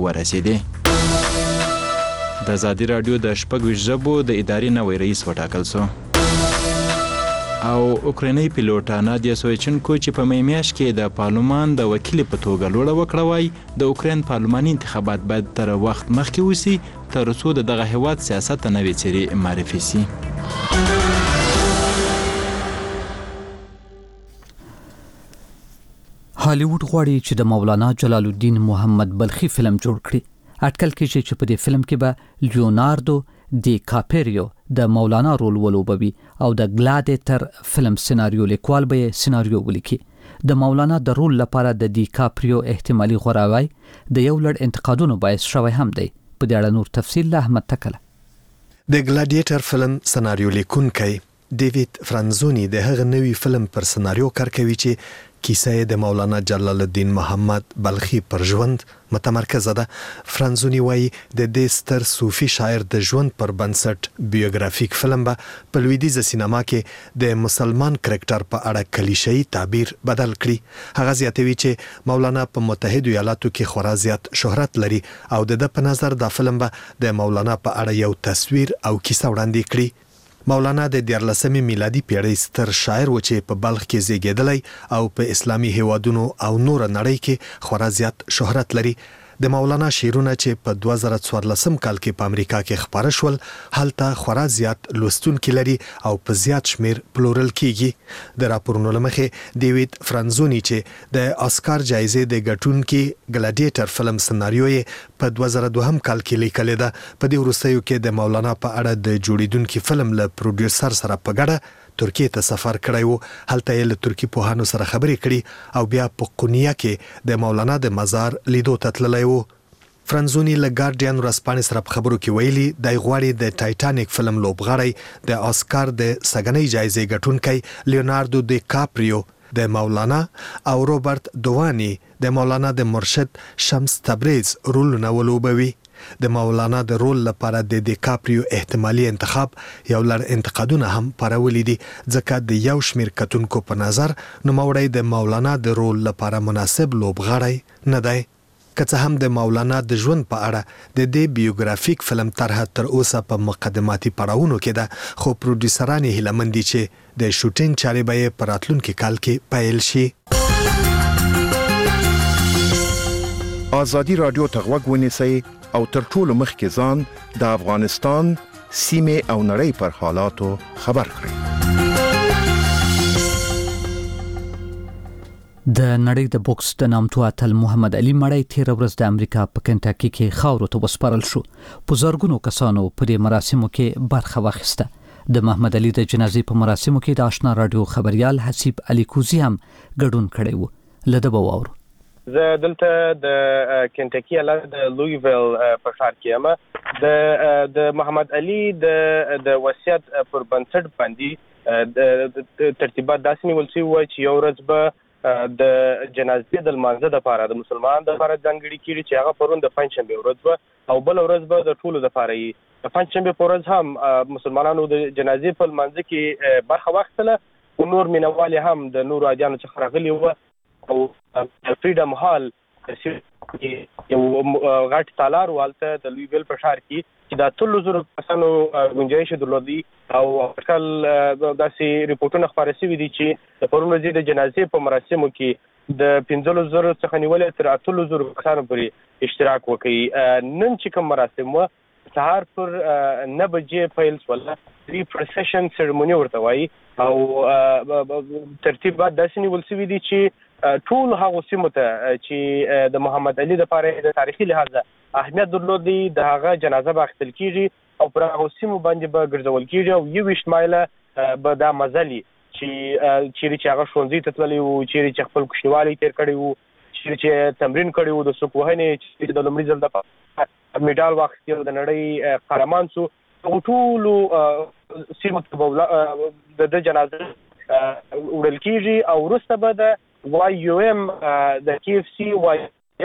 ورسېدې. د ازادي راډیو د شپږ ژبو د ادارې نوی رئیس وټاکل شو او اوکرایني پیلوټ نادیا سویچنکو چې په می میاشت کې د پارلمان د وکیل په توګه لوړه وکړه وای د اوکراین پارلماني انتخابات باید تر وخت مخکې وسی تر څو دغه هیواد سیاست ته نوې څیرې معرفي شي. هالیوډ غواړي چې د مولانا جلال الدین محمد بلخي فلم جوړ کړي. اټکل کېږي چې په دې فلم کې به لیوناردو دی کاپریو د مولانا رول ولوبوي او د ګلادیټر فلم سیناریو لیکوال به سیناریو ولیکي. د مولانا د رول لپاره د دی کاپریو احتمالي غوراوی د یو لړ انتقادونو باعث شوی هم دی. په دې اړه نور تفصیل له احمد تکله. د ګلادیټر فلم سناریو لیکونکی ډیوید فرانزونی د هغه نوی فلم پر سناریو کار کوي چې کیسه د مولانا جلال الدین محمد بلخي پر ژوند متمرکزه ده. فرانزونی وایي د دې ستر صوفي شاعر د ژوند پر بنسټ بیوګرافیک فلم به په لویدیځه سینما کې د مسلمان کرکټر په اړه کلیشه‌ای تعبیر بدل کړي. هغه زیاتوي چې مولانا په متحده ایالاتو کې خورا زیات شهرت لري او د ده په نظر دا فلم به د مولانا په اړه یو تصویر او کیسه وړاندې کړي. مولانا د دیارلسمې میلادي پیړۍ ستر شاعر و چې په بلخ کې زیږیدلی او په اسلامي هیوادونو او نور نړۍ کې خورا زیات شهرت لري. د مولانا شعرونه چې په دوه زره څوارلسم کال کې په امریکا کې خپاره شول هلته خورا زیات لوستونکي لري او په زیات شمیر پلورل کیږي. د راپورونو له مخې ډیوید فرانزونی چې د آسکار جایزې د ګټونکي ګلادیټر فلم سناریو یې په دوه زره دوهم کال کې لیکلې ده. په دې وروستیو کې د مولانا په اړه د جوړیدونکي فلم له پروډیوسر سره په ګډه ترکیه ته سفر کړی وو. هلته یې له ترکی پوهانو سره خبرې کړي او بیا په قونیه کې د مولانا د مزار لیدو ته تللی وو. فرانزونی له ګارډین ورځپاڼې سره په خبرو کې ویلي دی غواړي د ټایټانیک فلم لوبغاړی د آسکار د سګنۍ جایزې ګټونکی لیوناردو دی کاپریو د مولانا او روبرت دوانی د مولانا د مرشد شمس تبریز رولونه ولوبوي. د مولانا د رول لپاره د دی کاپریو احتمالي انتخاب یو لړ انتقادونه هم پارولي دي ځکه د یو شمیر کتونکو په نظر نوموړی د مولانا د رول لپاره مناسب لوبغاړی نه دی. که څه هم د مولانا د ژوند په اړه د دې بیوګرافیک فلم طرحه تر اوسه په مقدماتي پړاوونو کې ده خو پروډیوسران یې هیله مند دي چې د شوټینګ چارې به یې په راتلونکي کال کې پیل شي. ازادي راډیو ته غوږ ونیسئ او تر ټولو مخکې ځان د افغانستان سیمې او نړۍ پر حالاتو خبر کړئ. د نړۍ د بوکس د نامتو اتل محمد علي مړی تیر ورځ د امریکا په کنټاکي کې خاورو ته وسپارل شو. په زرګونو کسانو په دې مراسمو کې برخه واخیسته. د محمد علي د جنازې په مراسمو کې د آشنا رادیو خبريال حسیب علي کوزي هم ګډون کړی وو. لده به واورو. زه دلته د کنټاکي ایالت د لویویل په ښار کې یم. د د محمد علي د د وصیت پر بنسټ باندې د ترتیبات داسې نیول شوي وو چې یو ورځ به د جنازې د لمانځه دپاره د مسلمان دپاره ځانګړې کړي چې هغه پرون د پنجشنبې ورځ به او بله ورځ به د ټولو دپاره یي. د پنجشنبې په ورځ هم مسلمانانو د جنازې په لمانځه کې برخه واخیستله او نور مینوال هم د نورو ادیانو څخه راغلي وو او فریډم هال یو غټ تالار والته د لویویل په ښار کې چې دا ټول زر کسانو گنجائش درلودي او خپل داسې ریپورتونه خبري شوي دي چې د پرون ورځې د جنازې په مراسمو کې د پنځلو زر څخه نیولې تر اتلو زر کسانو پورې اشتراک وکړي. نن چې کوم مراسم و سهار پر نه بجې پیل شول، ری پروسیشن سیریمونی ورته وایي او ترتیبات داسې نیول شوي دي چې ټول هغه سیمو ته چې د محمد علي د لپاره د تاریخي لحاظ اهمیت درلودي د هغه جنازه به اخیستل کیږي او پر هغه سیمو باندې به ګرځول کیږي او یو ویشت مایله به دا مزلي چې چیرې چې هغه ښوونځي ته تللی وو، چیرې چې خپل کوچنیوالی تیر کړی وو، چیرې چې تمرین کړی وو د سوکوهنې، چې د لومړي ځل د میډال واخیستی او د نړۍ قهرمان شو، ټولو سیمو ته د ده جنازه وړل کیږي او وروسته به د واي یو ام د کی اف سی واي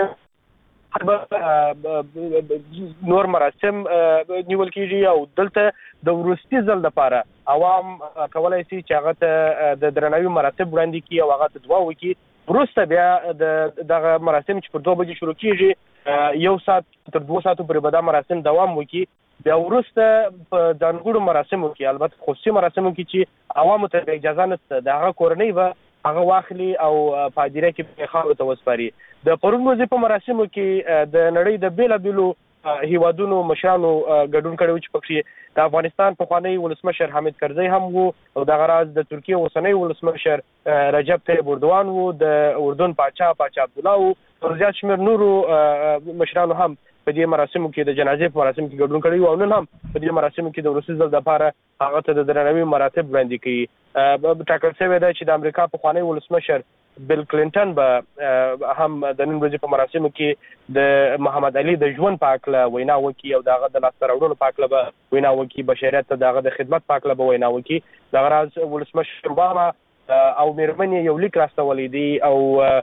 نور مراسم نیول کیږي او دلته د وروستي ځل لپاره عوام کولای شي چې هغه ته د درناوي مراسم وړاندې کړي او هغه ته دعا وکړي. وروسته بیا د دغه مراسم چې پر دوه بجې شروع کیږي یو ساعت تر دوه ساعتو پورې به دا مراسم دوام وکړي. بیا وروسته په ځانګړو مراسمو کې، البته خصوصي مراسمو کې چې عوامو ته اجازه نشته، د هغه کورنۍ به هغه واخلي او په هدیره کې خاورو ته وسپاري. د پرون ورځې په مراسمو کې د نړۍ د بیلابیلو هیوادونو مشرانو ګډون کړی و چې پکې د افغانستان پخوانی ولسمشر حامد کرزی هم وو او دغه راز د ترکیه اوسنی ولسمشر رجب طیب اردوان وو، د اردن پاچا پاچا عبدالله وو او زیات شمېر نورو مشرانو هم په دې مراسمو کې د جنازې په مراسمو کې ګډون کړی و او نن هم په دې مراسمو کې د وروستي ځل لپاره هغه ته د درناوي مراتب وړاندې کوي. ټاکل شوی دی چې د امریکا پخوانی ولسمشر بیل کلینټن به هم د نن ورځې په مراسمو کې د محمد علي د ژوند په هکله وینا وکړي او د هغه د لاسته راوړنو په هکله به وینا وکړي، بشریت ته د هغه د خدمت په هکله به وینا وکړي. دغه راز ولسمشر اوباما او مېرمنې یو لیک راستولی دی او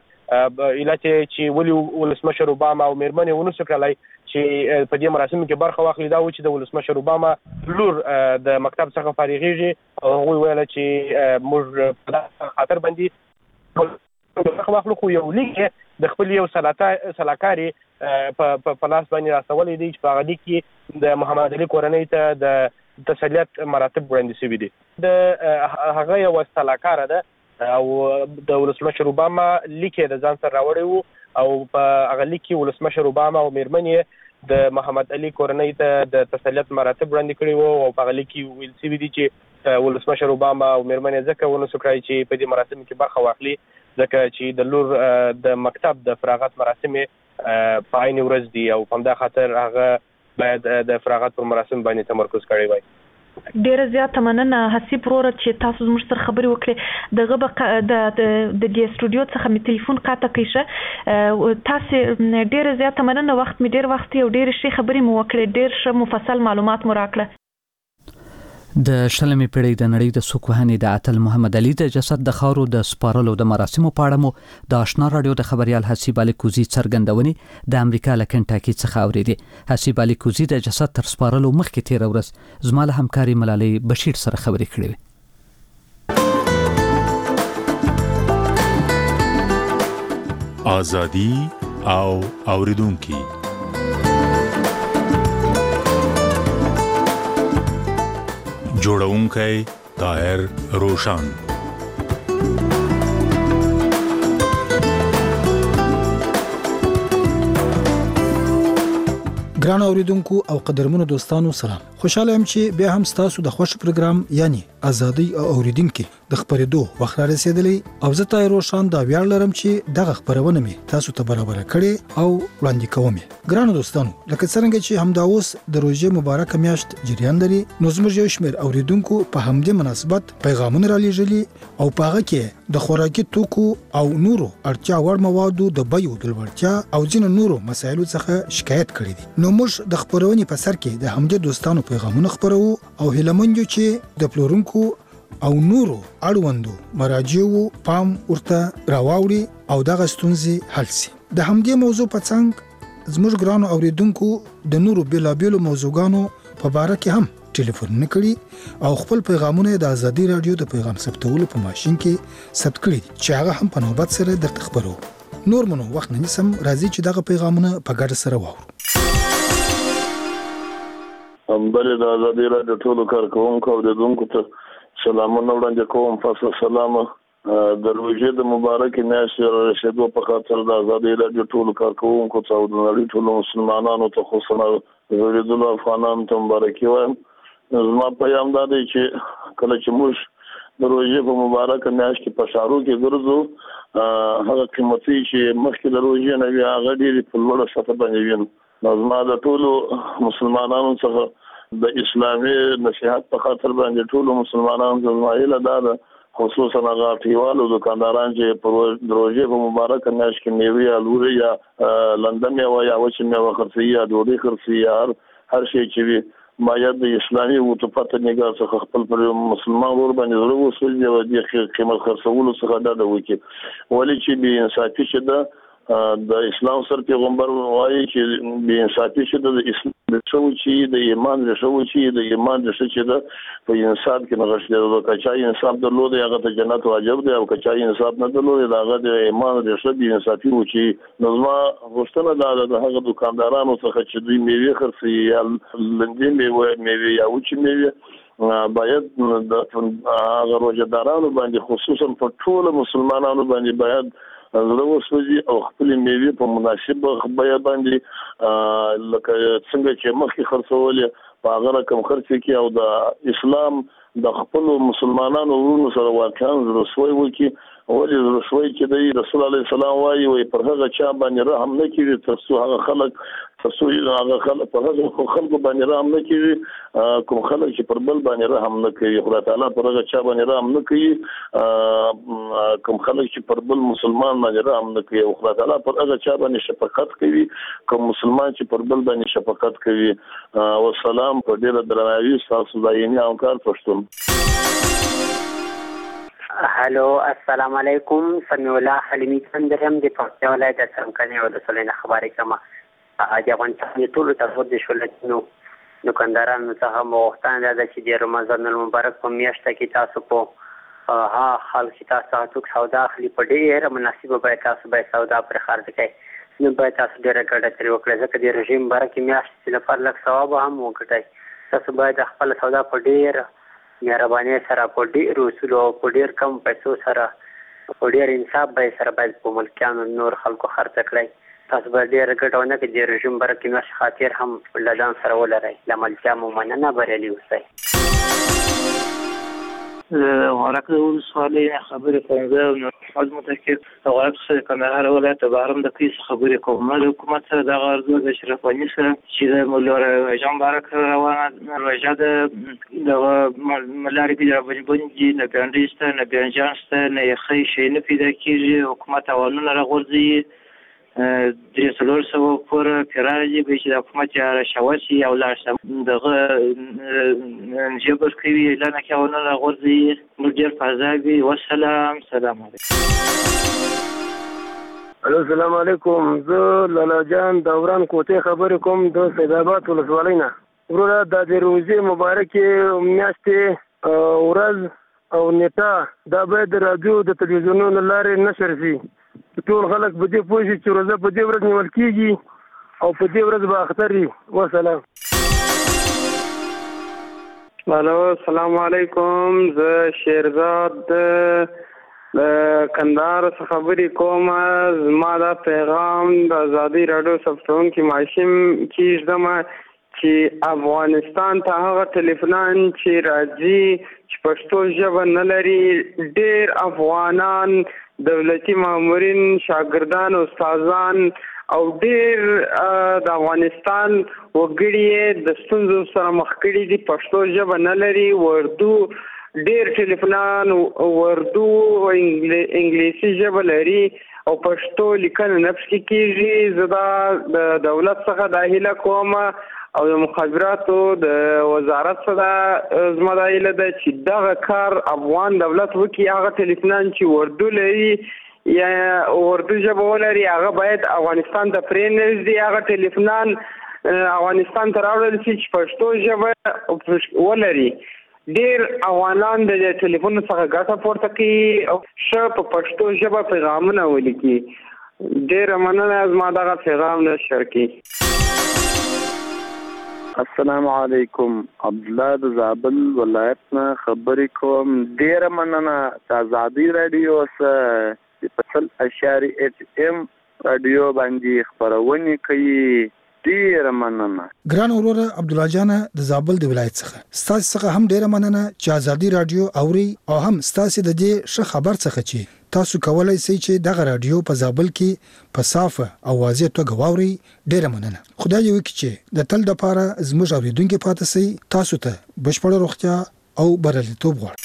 علت چې ولي ولسمشر اوباما او مېرمنې ونه شو کړلی چې په دې مراسمو کې برخه واخلي دا و چې د ولسمشر اوباما لور د مکتب څخه فارغېږي او هغوی ویله چې موږ په خاطر باندې برخه واخلو، خو یو لیک د خپل یو سلاکاري په لاس باندې راستولی دی چې په هغه لیک کې د محمد علي کورنۍ ته د تسلیت مراتب وړاندې شوي دي. د هغه یوه سلاکاره ده او د ولسمشر اوباما لیک د ځان سره راوړی وو او په هغه لیک کې ولسمشر اوباما او مېرمنې د محمد علي کورنۍ ته د تسلیت مراتب وړاندې کړي وو او په هغه لیک کې ویل شوي دي چې ولسمشر اوباما او مېرمنې ځکه ونه شو کړی چې په دې مراسمو کې برخه واخلي ځکه چې د لور د مکتب د فراغت مراسم په عین ورځ دي او په همدا خاطر هغه باید د فراغت پر مراسم باندې تمرکز کړی وای. ډیره زیاته مننه حسیب وروره چې تاسو زموږ سره خبرې وکړې. دغه به د دې سټوډیو څخه مې ټلیفون قاطع کړی شه. تاسو ډیره زیاته مننه، وخت مې ډیر وخت یو ډیر شي خبرې مو وکړې، ډیر ښه مفصل معلومات مو راکړه. د شلمې پیړۍ د نړۍ د سوکوهنې د اتل محمد علي د جسد د خاورو د سپارلو د مراسمو په اړه مو د آشنا رادیو د خبريال حسیب علي کوزي څرګندونې د امریکا له کنټاکي څخه اورېدې. حسیب علي کوزي د جسد تر سپارلو مخکې تیر ورځ زما له همکاري ملالۍ بشیر سره خبرې کړې وې. ازادي او اوریدونکو جوړونکی طاهر روشان. ګران اوریدونکو او قدرمنو دوستانو سلام. خوشاله یم چې بیا هم تاسو د خوښ پروګرام یعنی ازادي او اوریدونکو د خبرېدو وخت را رسیدلی او زه طاهر روشان دا ویاړ لرم چې دغه خبرونه می تاسو ته برابر کړي او وړاندې کوم. ګران دوستانو لکه څنګه چې همدا اوس د روزې مبارکه میاشت جریان لري نو زموږ یو شمېر اوریدونکو په همدې مناسبت پیغامونه را لېږلي او په هغه کې د خوراکي توکو او نورو اړتیا وړ موادو د بیو د لوړتیا او ځینو نورو مسایلو څخه شکایت کړي دي. نو موږ د خبرونې په سر کې د همدې دوستانو پیغامونه خبرو او هیلمنجو چې د پلورونکو او نورو اړوندو مراجعو پام ورته راوړي او دغه ستونزې حل شي. د همدې موضوع په څنګ زموږ ګرانو اوریدونکو د نورو بیلابیلو موضوعګانو په باره کې هم ټلیفون کړي او خپل پیغامونه د ازادي رادیو د پیغام ثبتولو په ماشين کې ثبت کړي چې هغه هم په نوبت سره درته خبرو. نور منو وخت نه نسم راځي چې دغه پیغامونه په ګډه سره واورو. بلې د ازادي راډیو ټولو کارکوونکو او اوریدونکو ته سلامونه وړاندې کوم. فاصله سلام د روژې د مبارکې میاشتې رسېدو په خاطر د ازادي راډیو ټولو کارکوونکو ته او د نړۍ ټولو مسلمانانو ته خصوصا زوریدلو افغانانو ته مبارکي وایم. زما پیغام دا دی چې کله چې موږ د روژې په مبارکه میاشت کې په ښارو کې ګرځو هغه قیمتي چې مخکې د روژې نه وي هغه ډېرې په لوړه سطح باندې وینو. نو زما د ټولو مسلمانانو څخه د اسلامي نصیحت په خاطر باندې ټولو مسلمانانو ته زما هیله دا ده خصوصا هغه ټیوالو دکانداران چې په روژې په مبارکه میاشت کې میوې الوري یا لنده میوه یا وچه میوه خرڅوي یا ډوډۍ خرڅوي یا هر شی چې وي باید د اسلامي وتپته نگاه څخه خپل پر مسلمان ور باندې زړه وسولي او د قیمت خرڅولو څخه ډډه وکړي. ولې چې بې انصافي چې ده د اسلام سره پیغمبر وایي چې بې انصافي چې د اسلام رښو چې د ایمان رښو چې د ایمان رښو چې ده په انصاف کې نغښتل د کچا انصاف درلود هغه ته جنت واجب دی او کچا انصاف نه درلود هغه د ایمان رښو بې انصافي و چې نظم غوښتنه دا د هغه دکاندارانو څخه چې دوی میوه خرڅي یا لندې میوه میوه یا وچ میوه باید د هغه روزدارانو باندې خصوصا په ټول مسلمانانو باندې باید زړه وسوځي او خپل میوه په مناسب بیه باندې لکه څنګه چې مخکې خرڅولې په هغه رقم خرڅ کړي او د اسلام د خپل مسلمانانو ورونو سره واقعا رسوي وکړي. ولې رسوي چې د رسول الله سلام وايي وي پر هغه چا باندې رحم نه کوي تر څو هغه خلک تر څو هغه خلک پر هغه خلکو باندې رحم نه کوي کوم خلک چې پر بل باندې رحم نه کوي خدای تعالی پر هغه چا باندې رحم نه کوي کوم خلک چې پر بل مسلمان باندې رحم نه کوي او خدای تعالی پر هغه چا باندې شفقت کوي کوم مسلمان چې پر بل باندې شفقت کوي. والسلام په ډیره درناوي تاسو دایني همکار پښتون. هلو السلام علیکم سمیع الله حلیمی څنګه د پښتو ولایت څنګه او د سولې خبرې کوم د افغانستان ټول تاسو د شولتونو دکاندارانو څخه مغوښتنه ده چې د رمضان المبارک په میاشت کې تاسو په ها خلک تاسو څخه سودا اخلي په ډېر مناسبه به تاسو به سودا پر خرڅ کړئ نو به تاسو ډېر ګټه ترې وکړئ ځکه د رژیم مبارک میاشت لپاره لږ ثواب هم وګټئ. تاسو باید خپل سودا په ډېر مهرباني سره په ډېر اصول او په ډېر کم پیسو سره په ډېر انصاف به سره باید په ملکیانو نور خلکو خرڅ کړئ. تاسو به ډېر ګټه ونه کړئ د رژیم مبارک میاشت خاطر هم له ځان سره ولرئ. له ملکیا مو مننه بریالي اوسئ. غرق ولسوالۍ خبرې کوم زه نور محمد متکر غرق څخه کندهار ولایت بهرم د کیس خبرې کوم. د حکومت سره دغه ارزو د اشرف غني سره چې د مولا روژه مبارک روانه روژه د دغه ملارې کې راوبندي نه ګاندي شته نه بیانجان شته نه یخی شي نه پیدا کېږي. حکومت اوالونه راغورځي درې څلور سوه پوره پیراجي به چې د حکومت رشوت شي او لاړ شي دغه جبر کوي اعلان کوي اوالونه راغورځي. نو ډېر فضا وي. والسلام سلام علیکم. الو السلام علیکم. زه لالا جان دوران کوټې خبرې کوم د سیدآباد ولسوالۍ نه. وروره دا د روژې مبارکې میاشتې ورځ او نیټه دا باید د راډیو د تلویزیونونو لارې نشر شي. ټول خلک په دې پوه شي چې روژه په دې ورځ نیول کېږي او په دې ورځ به اختر وي. وسلام. الو السلام علیکم. زه شیرزاد د کندهار څخه خبرې کوم. زما دا پیغام د ازادي راډیو ثبتونکي ماشین کې ږدم چې افغانستان ته هغه ټلیفونان چې راځي چې پښتو ژبه نه لري ډېر افغانان دولتي مامورین شاګردان استادان او ډېر د افغانستان وګړي د ستونزو سره مخ کړي دي پښتو ژبه نه لري. اردو ډېر ټلیفونان اردو او انګلیسي ژبه لري او پښتو لیکنه نه پکې کېږي. زه دا د دولت څخه دا هیله کوم او د مخابراتو د وزارت څخه زما دا هیله ده چې دغه کار افغان دولت وکړي. هغه ټلیفونان چې اردو لري یا اردو ژبه ولري هغه باید افغانستان ته پرېنږدي. هغه ټلیفونان افغانستان ته راوړل شي چې پښتو ژبه ولري. ډېر افغانان د ټلیفون څخه ګټه پورته کوي او ښه په پښتو ژبه پیغامونه ولیکي. ډېره مننه زما دغه پیغام نشر کړي. السلام علیکم. عبدالله د زابل ولایت نه خبرې کوم. ډېره مننه د ازادي راډیو سره په سل اشاري اف ام راډیو باندې خبرونه کوي. ډېره مننه. ګران وروره عبدالله جان د زابل د ولایت څخه ستاسو څخه هم ډېره مننه چې ازادي راډیو اوري او هم ستاسو د دې ښه خبر څخه چې تاسو کولای شئ چې دغه راډیو په زابل کې په صافه او واضح توګه واوري. ډېره مننه. خدای دې وکړي چې د تل لپاره زموږ اوریدونکو پاتې شي. تاسو ته بشپړه روغتیا او بریالیتوب غواړم.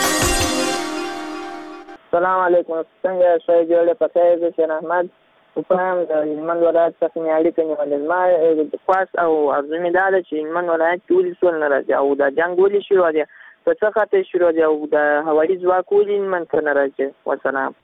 السلام علیکم. څنګه شئ؟ جوړه پته دې چې احمد وپام د هلمند ولایت څخه مې اړیکه نیولې. ما خاص او ارزو مې دا ده چې هلمند ولایت کې ولې سول نه راځي او دا جنګ ولې شروع دی، په څه خاطر شروع دی او د هوایي ځواک ولې هلمند ته نه راځي. وسلام.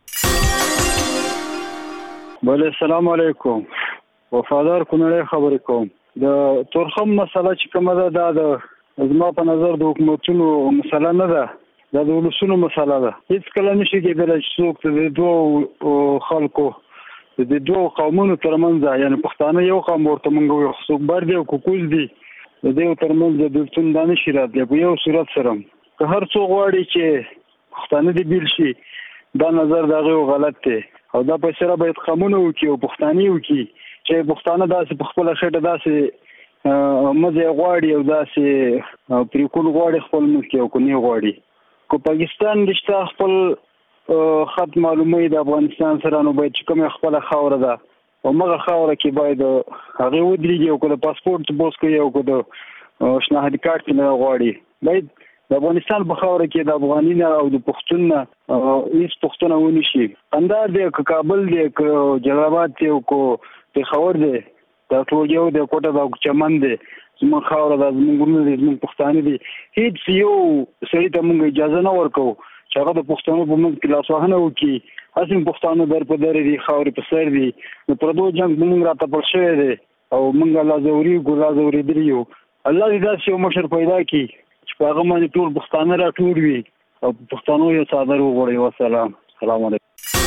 بله السلام علیکم. وفادار کونړی خبرې کوم. د تورخم مسله چې کومه ده دا د زما په نظر د حکومتونو مسله نه ده، دا د ولسونو مسله ده. هیڅ کله نشي کېدلی چې څوک د دوو خلکو د دوو قومونو ترمنځ، یعنی پښتانه یو قوم ورته مونږ وایو، څوک بر دی او کوکوز دی، د دې ترمنځ د بیلتون دا نشي راتلی په یو صورت سره. که هر څوک غواړي چې پښتانه دې بیل شي دا نظر د هغې غلط دی او دا په سره باید قومونه وکړي او پښتانه وکړي چې پښتانه داسې په خپله خېټه داسې مزې غواړي او داسې پرېکون غواړي خپل ملک کې او که نه غواړي. که پاکستان رشته خپل خط معلومه د افغانستان سره نو باید چې کومه خپله خاوره ده او مغه خاوره کې باید هغه ودرېږي او که د پاسپورت تپوس کوي او که د شناختی کارت نه غواړي باید د افغانستان په خاوره کې د افغاني نه او د پښتون نه هېڅ پوښتنه ونه شي. قندهار دی که کابل دی که جلالاباد دی او که پېښور دی دا ټول یو دی، کوټه ده او چمن دی، زموږ خاوره ده، زموږ ورونه دي، زموږ پښتانه دي. هېڅ یو سړي ته موږ اجازه نه ورکوو چې هغه د پښتنو په منځ کې لاسوهنه وکړي. هسې پښتانه در په در دي، خاورې په سر دي. د پردو جنګ زموږ را تپل شوی دی او موږ لا ځورېږو لا ځورېدلي یو. الله دې داسې یو مشر پیدا کړي چې په هغه باندې ټول پښتانه را ټول وي او پښتنو یو څادر وغوړوي. وسلام. السلام علیکم.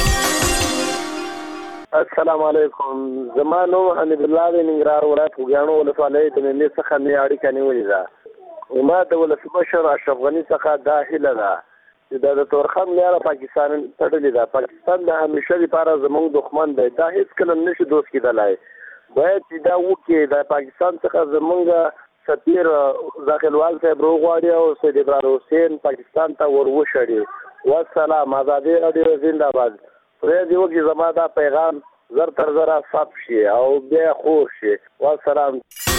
السلام علیکم. زما نوم حمید الله د ننګرهار ولایت خوږیاڼو ولسوالۍ د مېلې څخه مې اړیکه نیولې ده. ما د ولسمشر اشرف غني څخه دا هیله ده چې دا د تورخم لاره پاکستان تړلې ده. پاکستان د همیشه لپاره زموږ دښمن دی، دا هیڅ کله نشي دوست کېدلی. باید چې دا وکړي. د پاکستان څخه زموږ سفیر داخلوال صاحب روغواړي او سید ابراهیم حسین پاکستان ته ور وشړي. والسلام. ازادي راډیو زنده باد. خدای دې وکړي زما دا پیغام زر تر زره ثبت شي او بیا خور شي. والسلام.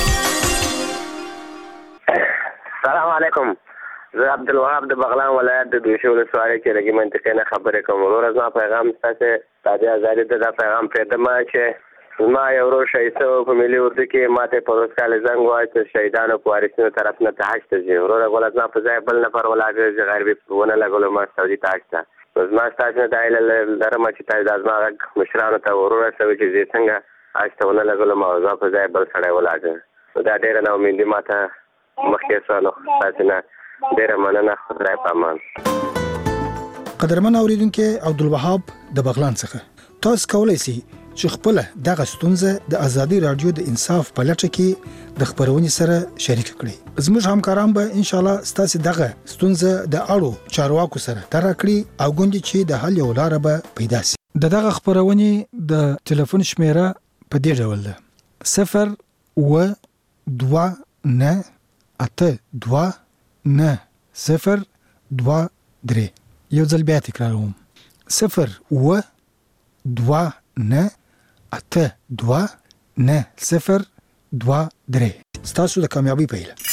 السلام علیکم. زه عبدالوهاب د بغلان ولایت د دوشي ولسوالۍ کې لږې منطقې نه خبرې کوم. وروره زما پیغام ستاسې تادې ازادي ته دا پیغام پرېږدم چې زما یو ورور شهید شوی په ملي اردو کې ما ته په روز کال زنګ ووایه چې شهیدانو په وارثینو طرف نه ته حج ته ځي. وروره ګوله زما په ځای بل نفر ولاړ دی چې غربي ونه لګولو ما سعودي ته حج ته. نو زما ستاسې نه دا هیله لرم چې تاسې دا زما غږ مشرانو ته ورورسوئ چې زه څنګه حج ته ونه لګولم او زما په ځای بل سړی ولاړ دی. نو دا ډېره ناامیدي ما ته مخکې شوه. نو ستاسې نه ډېره مننه. خدای په امان. قدرمن اوریدونکو عبدالوهاب د بغلان څخه تاسو کولای شئ چې خپل دغه ستونزه د ازادي رادیو د انصاف په لټه کې د خبرونې سره شریک کړئ. زموږ همکاران به ان شاء الله ستاسو دغه ستونزه د اړو چارواکو سره تر کړی او ګوندې چې د حل یو لار به پیدا شي. د دغه خبرونې د ټلیفون شمیره په دې ډول ده: صفر و دوه نه اته دوه نه صفر دوه درې. یو ځل بیا تکراروم: صفر و دوه نه اته دوه نه صفر دوه درې. ستاسو د کامیابی په هیله.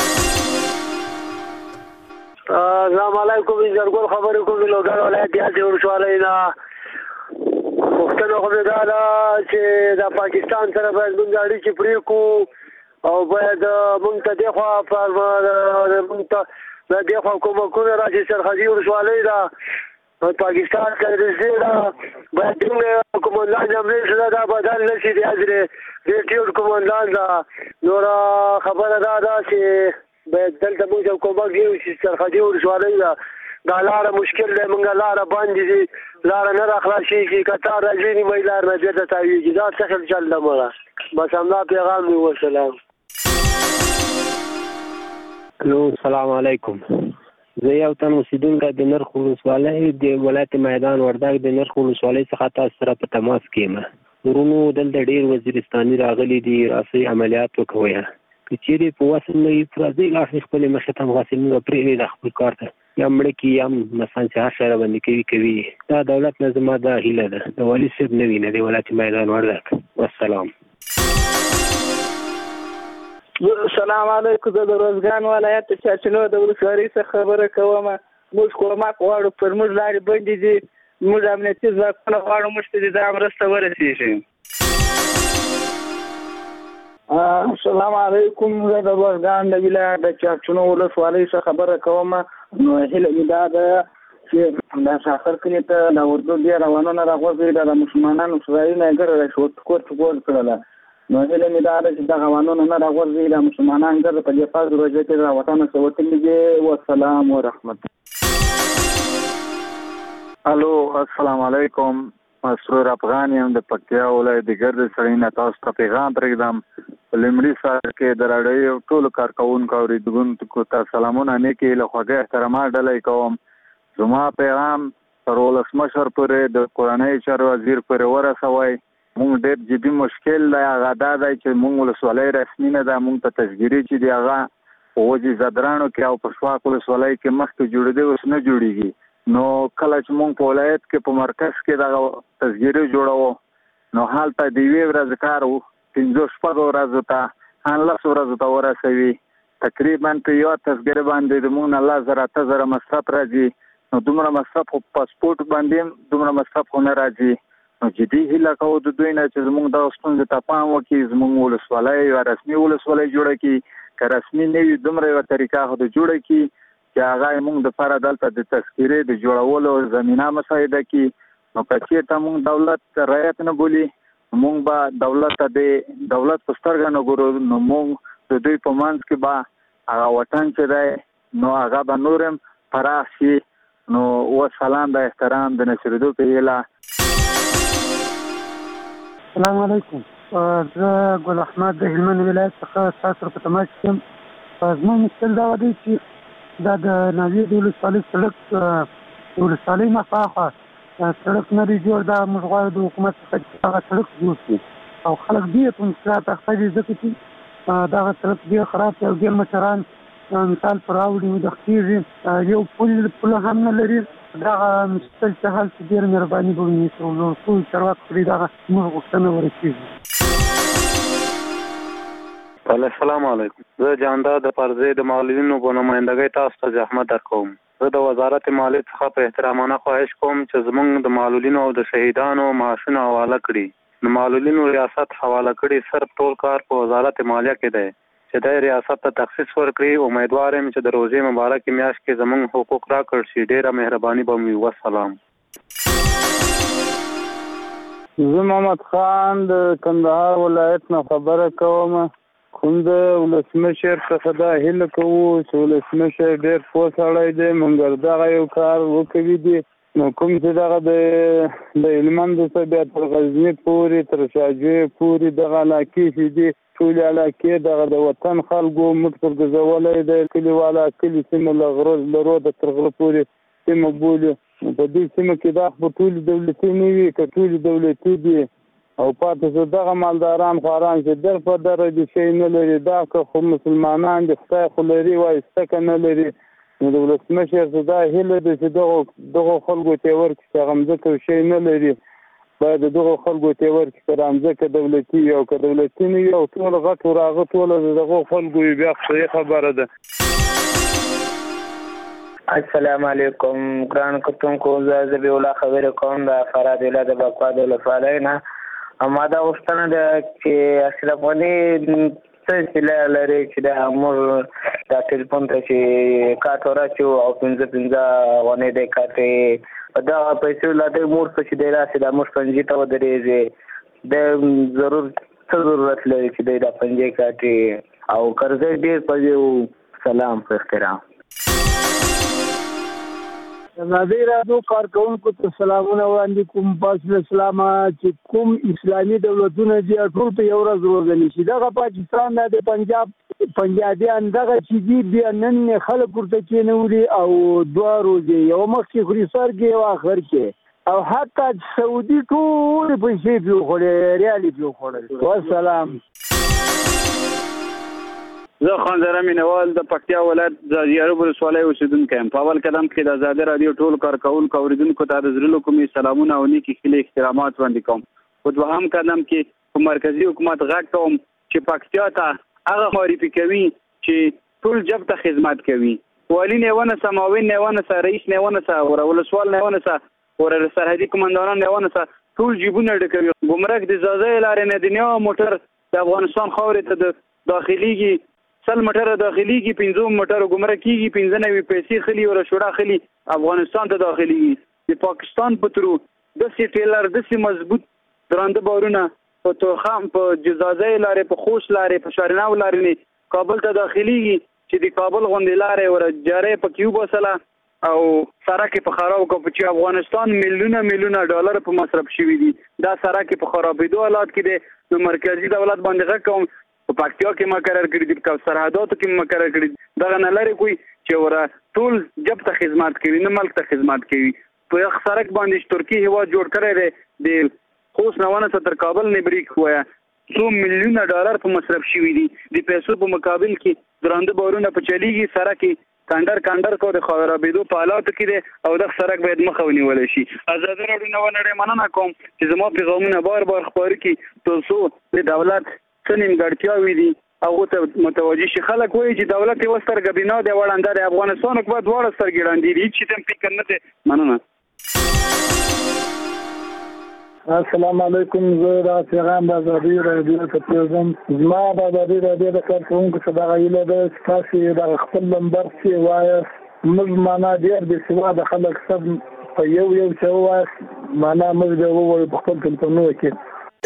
السلام علیکم. زرګل خبرې کوم لوګر ولایت یادې ورشوالۍ نه. پښتنو خو دا ده چې د پاکستان سره باید موږ اړیکې پرې کړو او باید موږ ته دېخوا موږ ته د دېخوا کومکونه راشي. سرحدي ولسوالۍ ده پاکستان سره نږدې ده. باید دوی قومندان جملې سره دا بدل نه شي. د حضرې ریټیوډ قومندان ده. نوره خبره دا ده چې باید دلته موږ یو کومک یو چې سرحدي ولسوالۍ ده دا لاره مشکل دی موږ لاره بندې دي لاره نه راخلاصېږي قطار راځي نیمۍ لار نه بېرته تاوېږي دا څه خل چل ده مړه بس همدا پیغام مې وسلام. الو السلام علیکم. زه یو تن اوسېدونکی د نرخ ولسوالۍ د ولایت میدان وردګ د نرخ ولسوالۍ څخه تاسو سره په تماس کې یم. ورونو دلته ډېر وزیرستاني راغلي دي راسئ عملیات وکوئ. که چیرې په وسل نه وي راځئ لاړ خپلې مخې ته همغسې موږ پرېږدئ خپل کار ته یا مړه کړي یا مثلا چې هر شی راباندې کوي کوي. دا دولت نه زما دا هیله ده د والي صاحب نه وي نه د ولایت میدان وردګ. والسلام. السلام علیکم. زه د روزګان ولایت د چاچنو د ولسوالۍ څخه خبره کوم. موږ کومک غواړو پر موږ لارې بندې دي موږ امنیتي ځواکونه غواړو موږ ته د دا مرسته ورسېږي. السلام علیکم. زه د روزګان د ولایت د چاچنو ولسوالۍ څخه خبره کوم. نو هیله مې دا ده چې دا ساخر کلي ته د اردو بیا روانونه راغورځوي د مسلمانانو اسرائیل نه ګره رشوت کور کور کړله. نو هیله مې دا ده چې دغه قانون نه راغورځي د مسلمانان ګرځ په دې فاز روزه کې راوطن سوتلې دي. والسلام ورحمت. الو السلام علیکم. مسرور افغان یم د پکتیا ولایت د ګرد سړی نه تاسو ته پیغام پرېږدم. په لومړي سر کې د راډیو ټولو کارکوونکو اورېدونکو ته سلامونه نیکې له خوږې احترامات ډالۍ کوم. زما پیغام تر ولسمشر پورې د کورنۍ چارو وزیر پورې ورسوئ. مونږ ډېر جدي مشکل دی هغه دا دی چې مونږ ولسوالۍ رسمي نه ده مونږ ته تشګیري چې دی هغه په وجې زدرانو کې او په شواک ولسوالۍ کې مخکې جوړېدی اوس نه جوړېږي. نو کله چې مونږ په ولایت کې په مرکز کې دغه تشګیري جوړوو نو هلته د یوې ورځې کار و پنځو شپږو ورځو ته انلسو ورځو ته ورسوي. تقریبا په یوه تشګیري باندې د مونږ نه لس زره اته زره مصرف راځي. نو دومره مصرف خو پاسپورټ باندې دومره مصرف خو نه راځي. نو جدي هیله کوو د دوی نه چې زموږ دغه ستونزې ته پام وکړي زموږ ولسوالۍ یوه رسمي ولسوالۍ جوړه کړي. که رسمي نه وي دومره یوه طریقه خو د جوړه کړي چې هغه یې موږ دپاره دلته د تذکرې د جوړولو زمینه مساعده کړي. نو که چېرته موږ دولت رعایت نه بولي موږ به دولت ته د دولت په سترګه نه ګورو. نو موږ د دوی په منځ کې به هغه وطن چې دی نو هغه به نور هم پراخ شي. نو وسلام د احترام د نشرېدو په هیله. السلام علیکم. زه ګل احمد د هلمند ولایت څخه ستاسو په تماس کې یم. زما مشکل دا دی چې دا د ناوې د ولسوالۍ سړک د ولسوالۍ نه خواخوا سړک نه دی جوړ. دا موږ غواړو د حکومت څخه چې هغه سړک جوړ شي او خلک ډېر په مشکلات اخته دي ځکه چې دغه سړک ډېر خراب دی او ډېر مشران مثال پر راوړي ویده کېږي. یو پل پوله هم نه لري. دغه مشکل چې هلته ډېره مهرباني به ونیسي او ټول چارواکو پرې دغه زموږ غوښتنه ورسېږي. السلام علیکم. زه جانداد د پرزې د معلولینو په نمایندګۍ تاسو ته زحمت درکوم. زه د وزارت مالیې څخه په احترامانه خواهش کوم چې زموږ د معلولینو او د شهیدانو معاشونه حواله کړي. د معلولینو ریاست حواله کړي صرف ټول کار په وزارت مالیه کې دی چې د ریاست ته تخصیص ورکړي. امیدوار یم چې د روزې مبارکې میاشت کې زموږ حقوق راکړل شي. ډېره مهرباني به وي. والسلام. زه محمد خان د کندهار ولایت نه خبره کوم. کوم د ولسمشر څخه دا هیله کوو چې ولسمشر ډېر پوه سړی دی موږ دغه یو کار وکوي دي. نو کوم چې دغه د هلمند څخه بیا تر غزني پورې تر شاجوی پورې دغه علاقې چې دي ټولې علاقې دغه د وطن خلکو موږ پر ګرځولی دی. کلیواله کلي سیمه له غره له روده تر غره پورې سیمه بولي. په دې سیمه کې دا خو ټولې دولتي نه وي که ټولې دولتي دي او پاتې شو دغه مالداران خواران چې در په دره دي شی نه لري. دا که خو مسلمانان د خدای خو لري وایي ستکه نه لري. نو د ولسمشر څه دا هیله ده چې دغو دغو خلکو ته یې ورکړي چې هغه مځکه شی نه لري باید د دغو خلکو ته یې ورکړي که دا مځکه دولتي وي او که دولتي نه وي او ټول غټ وراغه ټوله د دغو خلکو وي بیا صحیح خبره ده. السلام علیکم ګران کتونکو. زه ذبیح الله خبرې کوم د فراد ولایت د بکوا د ولسوالۍ نه. ما دا غوښتنه ده چې اشرف غني څه سیله لري چې د موږ دا ټلیفون ته چې کاټ ورچو او پنځه پنځه غونې دی کاټې دا پیسې لا د مور څه چې دی راسي دا موږ پنځې ته ودرېږي د ضرور څه ضرورت لري چې دی دا پنځې کاټې او قرضې ډېر په یو سلام په احترام. آزادۍ راډیو کارکونکو ته سلامونه وړاندې کوم. پاس اسلام چې کوم اسلامي دولتونه دي ټول په یو ورځ روزنی شي. دغه پاکستان د پنجاب پنجابیان دغه چې دی بیا نن خلک ورته کېنولي او دوه ورځې یو مخکې خوري سر کې او آخر کې او حتی سعودي ټول پیسې پیو خوړې ریالي پیو خوړل. والسلام. زه خان زره مینوال د پکتیا ولایت زاړه ولسوالۍ اوسیدونکی یم. په اول قدم کې د آزادۍ راډیو ټول کارکونکو اوریدونکو ته د زړه له کومې سلامونه او نیکې هیلې احترامات وړاندې کوم. په دوهم قدم کې په مرکزي حکومت غږ کوم چې پکتیا ته هغه معرفي کوي چې ټول جب ته خدمت کوي. والی نه ونسه، معاون نه ونسه، رئیس نه ونسه، ولسوال نه ونسه، ور سرحدي کمانډانان نه ونسه، ټول جیبونه ډکوي. ګمرک د ځاځي لارې نه د نیو موټر د افغانستان خاورې ته د داخليږي سل موټر داخليږي، پنځه موټر ګمرک کیږي، پنځه نوي پیسې خلی او شورا خلی افغانستان ته داخليږي. د پاکستان په ترو د سی ټیلر د سی مضبوط درانده بارونه په توخام په جزازي لارې په خوش لارې په شارناو لارې کابل ته داخليږي چې د کابل غونډې لارې ور جارې په کیوب وسله او سرکه په خراب کو چې افغانستان میلیونه میلیونه ډالر په مصرف شوی دي. دا سرکه په خرابېدو حالات کې دي. نو مرکزی دولت باندې غږ کوم په پکتیا کې مقرر کړی دي، په سرحداتو کې مقرر کړی دي. دا نه لري کوئی چې ور ټول جب ته خدمت کوي، نه ملک ته خدمت کوي. په یو سرک باندې ترکی هوا جوړ کړی دی د خوست نوانه تر کابل نه بریک هوا څو میلیونه ډالر په مصرف شوی دي. د پیسو په مقابل کې درانده بارونه په چلیږي. سرک کاندر کاندر کو د خرابېدو په حالاتو کې دی او د سرک باید مخه ونیول شي. آزاد راډیو نو نړۍ مننه کوم چې زموږ پیغامونه بار بار خبرې کوي ترڅو د دولت څنګه ګړتیاوي دي او ته متوجي شي. خلک وایي چې دولت یو سترګې بنا دی وړاندې د افغانستان حکومت دواړه سترګې وړاندې دي چې تم فکر نه دی. مننه. السلام علیکم. زه د پیغام د آزادۍ راډیو ته پیغام زما د آزادۍ راډیو د کارکونکو څخه د غیله د تاسو د خپل نمبر چې وایي موږ معنا ډېر د سوا د خلک سب په یو یو څه وایي معنا موږ د وو په خپل ټلیفونونو کې.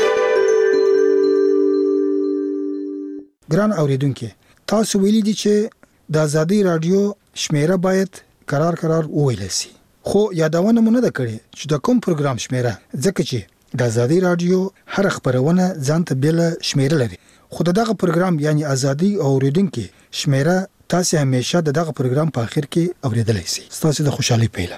ګران اوریدونکو، تاسو ویلي دي چې د آزادۍ راډیو شمیره باید قرار قرار وویل شي، خو یادونه مونږ نه کړې چې د کوم پروګرام شمیره، ځکه چې د آزادۍ راډیو هر خبرونه ځانته بل شمیره لري. خو دغه پروګرام یعنی آزادۍ اوریدونکو شمیره تاسو همیشه دغه پروګرام په اخر کې اوریدلای شئ. تاسو د خوشحالي پیله.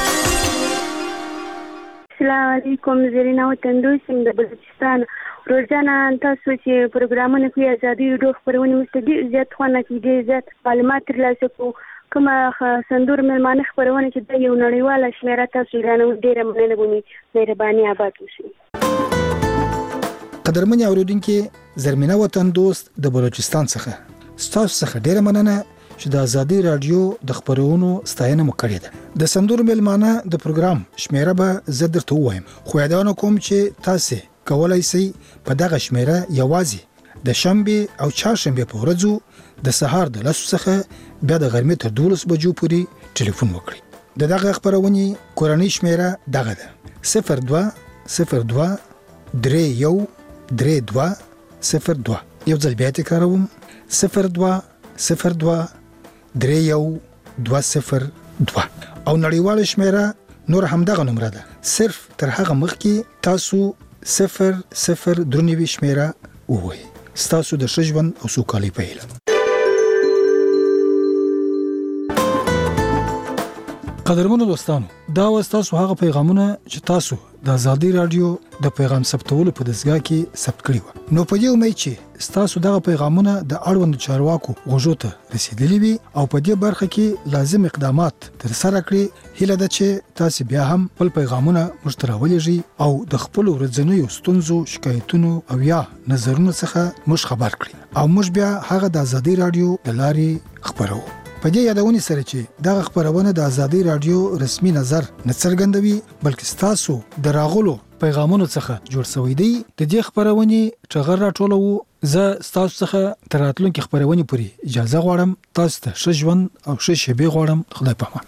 السلام علیکم. زرینا وطندوس د بلوچستان. روزانه تاسو چې پروګرامونه کوي آزادۍ راډیو خبرونه مستدي زیات خوانه کې زیات معلومات ترلاسه کوو. کومه سندور ملمانه خبرونه چې د یو نړیواله شمیره تاسو اعلانوي ډیره مننه کوم. مهرباني آباد اوسئ. قدرمن اوریدونکو، زرمینه وطن دوست د بلوچستان څخه ستاسو څخه ډیره مننه چې د آزادۍ راډیو د خبرونو ستاینه مو کړې ده. د سندور ملمانه د پروګرام شمیره به زه درته وایم، خو یادونه کوم چې تاسو کولای شئ په دغه شمیره یوازې د شنبه او چهارشنبه په ورځو د سهار د لسو څخه بیا د غرمې تر دولس بجو پورې ټلیفون وکړئ. د دغه خبرونې کورنۍ شمیره دغه ده: صفر دوه صفر دوه درې یو درې دوه صفر دوه. یو ځل بیا تکراروم: صفر دوه صفر دوه درې یو دوه صفر دوه. او نړیواله شمیره نور هم دغه نمبر ده، صرف تر هغه مخکې تاسو صفر صفر درنوي شمیره ووایي. ستاسو د ښه ژوند او سوکالۍ په هیله. قدرمنو دوستانو، دا و تاسو هغه پیغامونه چې تاسو د آزادۍ راډیو د پیغام ثبتولو په دستګاه کې ثبت کړی و. نو په دې امید چې تاسو دغه پیغامونه د اړوند چارواکو غوږو ته رسیدلی وي او په دې برخه کې لازم اقدامات ترسره کړئ. هیله ده چې تاسو بیا هم خپل پیغامونه مشتراولېږئ او د خپل ورځنیو ستونزو، شکایتونو او یا نظرونو څخه موږ خبر کړئ او موږ بیا هغه د آزادۍ راډیو د لارې خبرو. په دې یادونې سره چې دغه خبرونه د آزادۍ راډیو رسمي نظر نه څرګندوي بلکې تاسو د راغلو پیغامونو څخه جوړ شوی دی. د دې خبرونې ټغر راټولو. زه تاسو څخه تر راتلونکي خبرونې پورې اجازه غواړم. تاسو ته ښه ژوند او ښه شېبې غواړم. خدای پامان.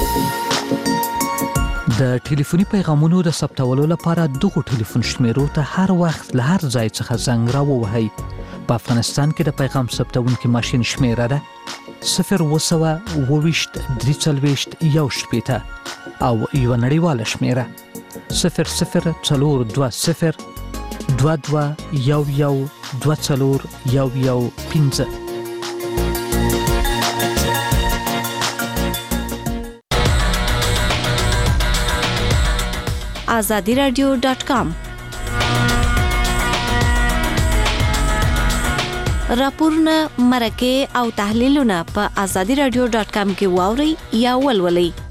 د ټلیفوني پیغامونو د ثبتولو لپاره دغه ټلیفون شمیرو ته هر وخت له هر ځای څخه زنګ راووهئ. په افغانستان کې د پیغام ثبتونکي ماشین شمیره ده صفر وسوه اوويشت درې څلويشت یو شپېته او یو نړیواله شمیره صفر صفر څلور دوه صفر دوه دوه یو یو دوه څلور یو یو پنځه. azadi radio dot com راپورونه، مرکې او تحلیلونه په azadi radio dot com کې واورئ یا ولولئ.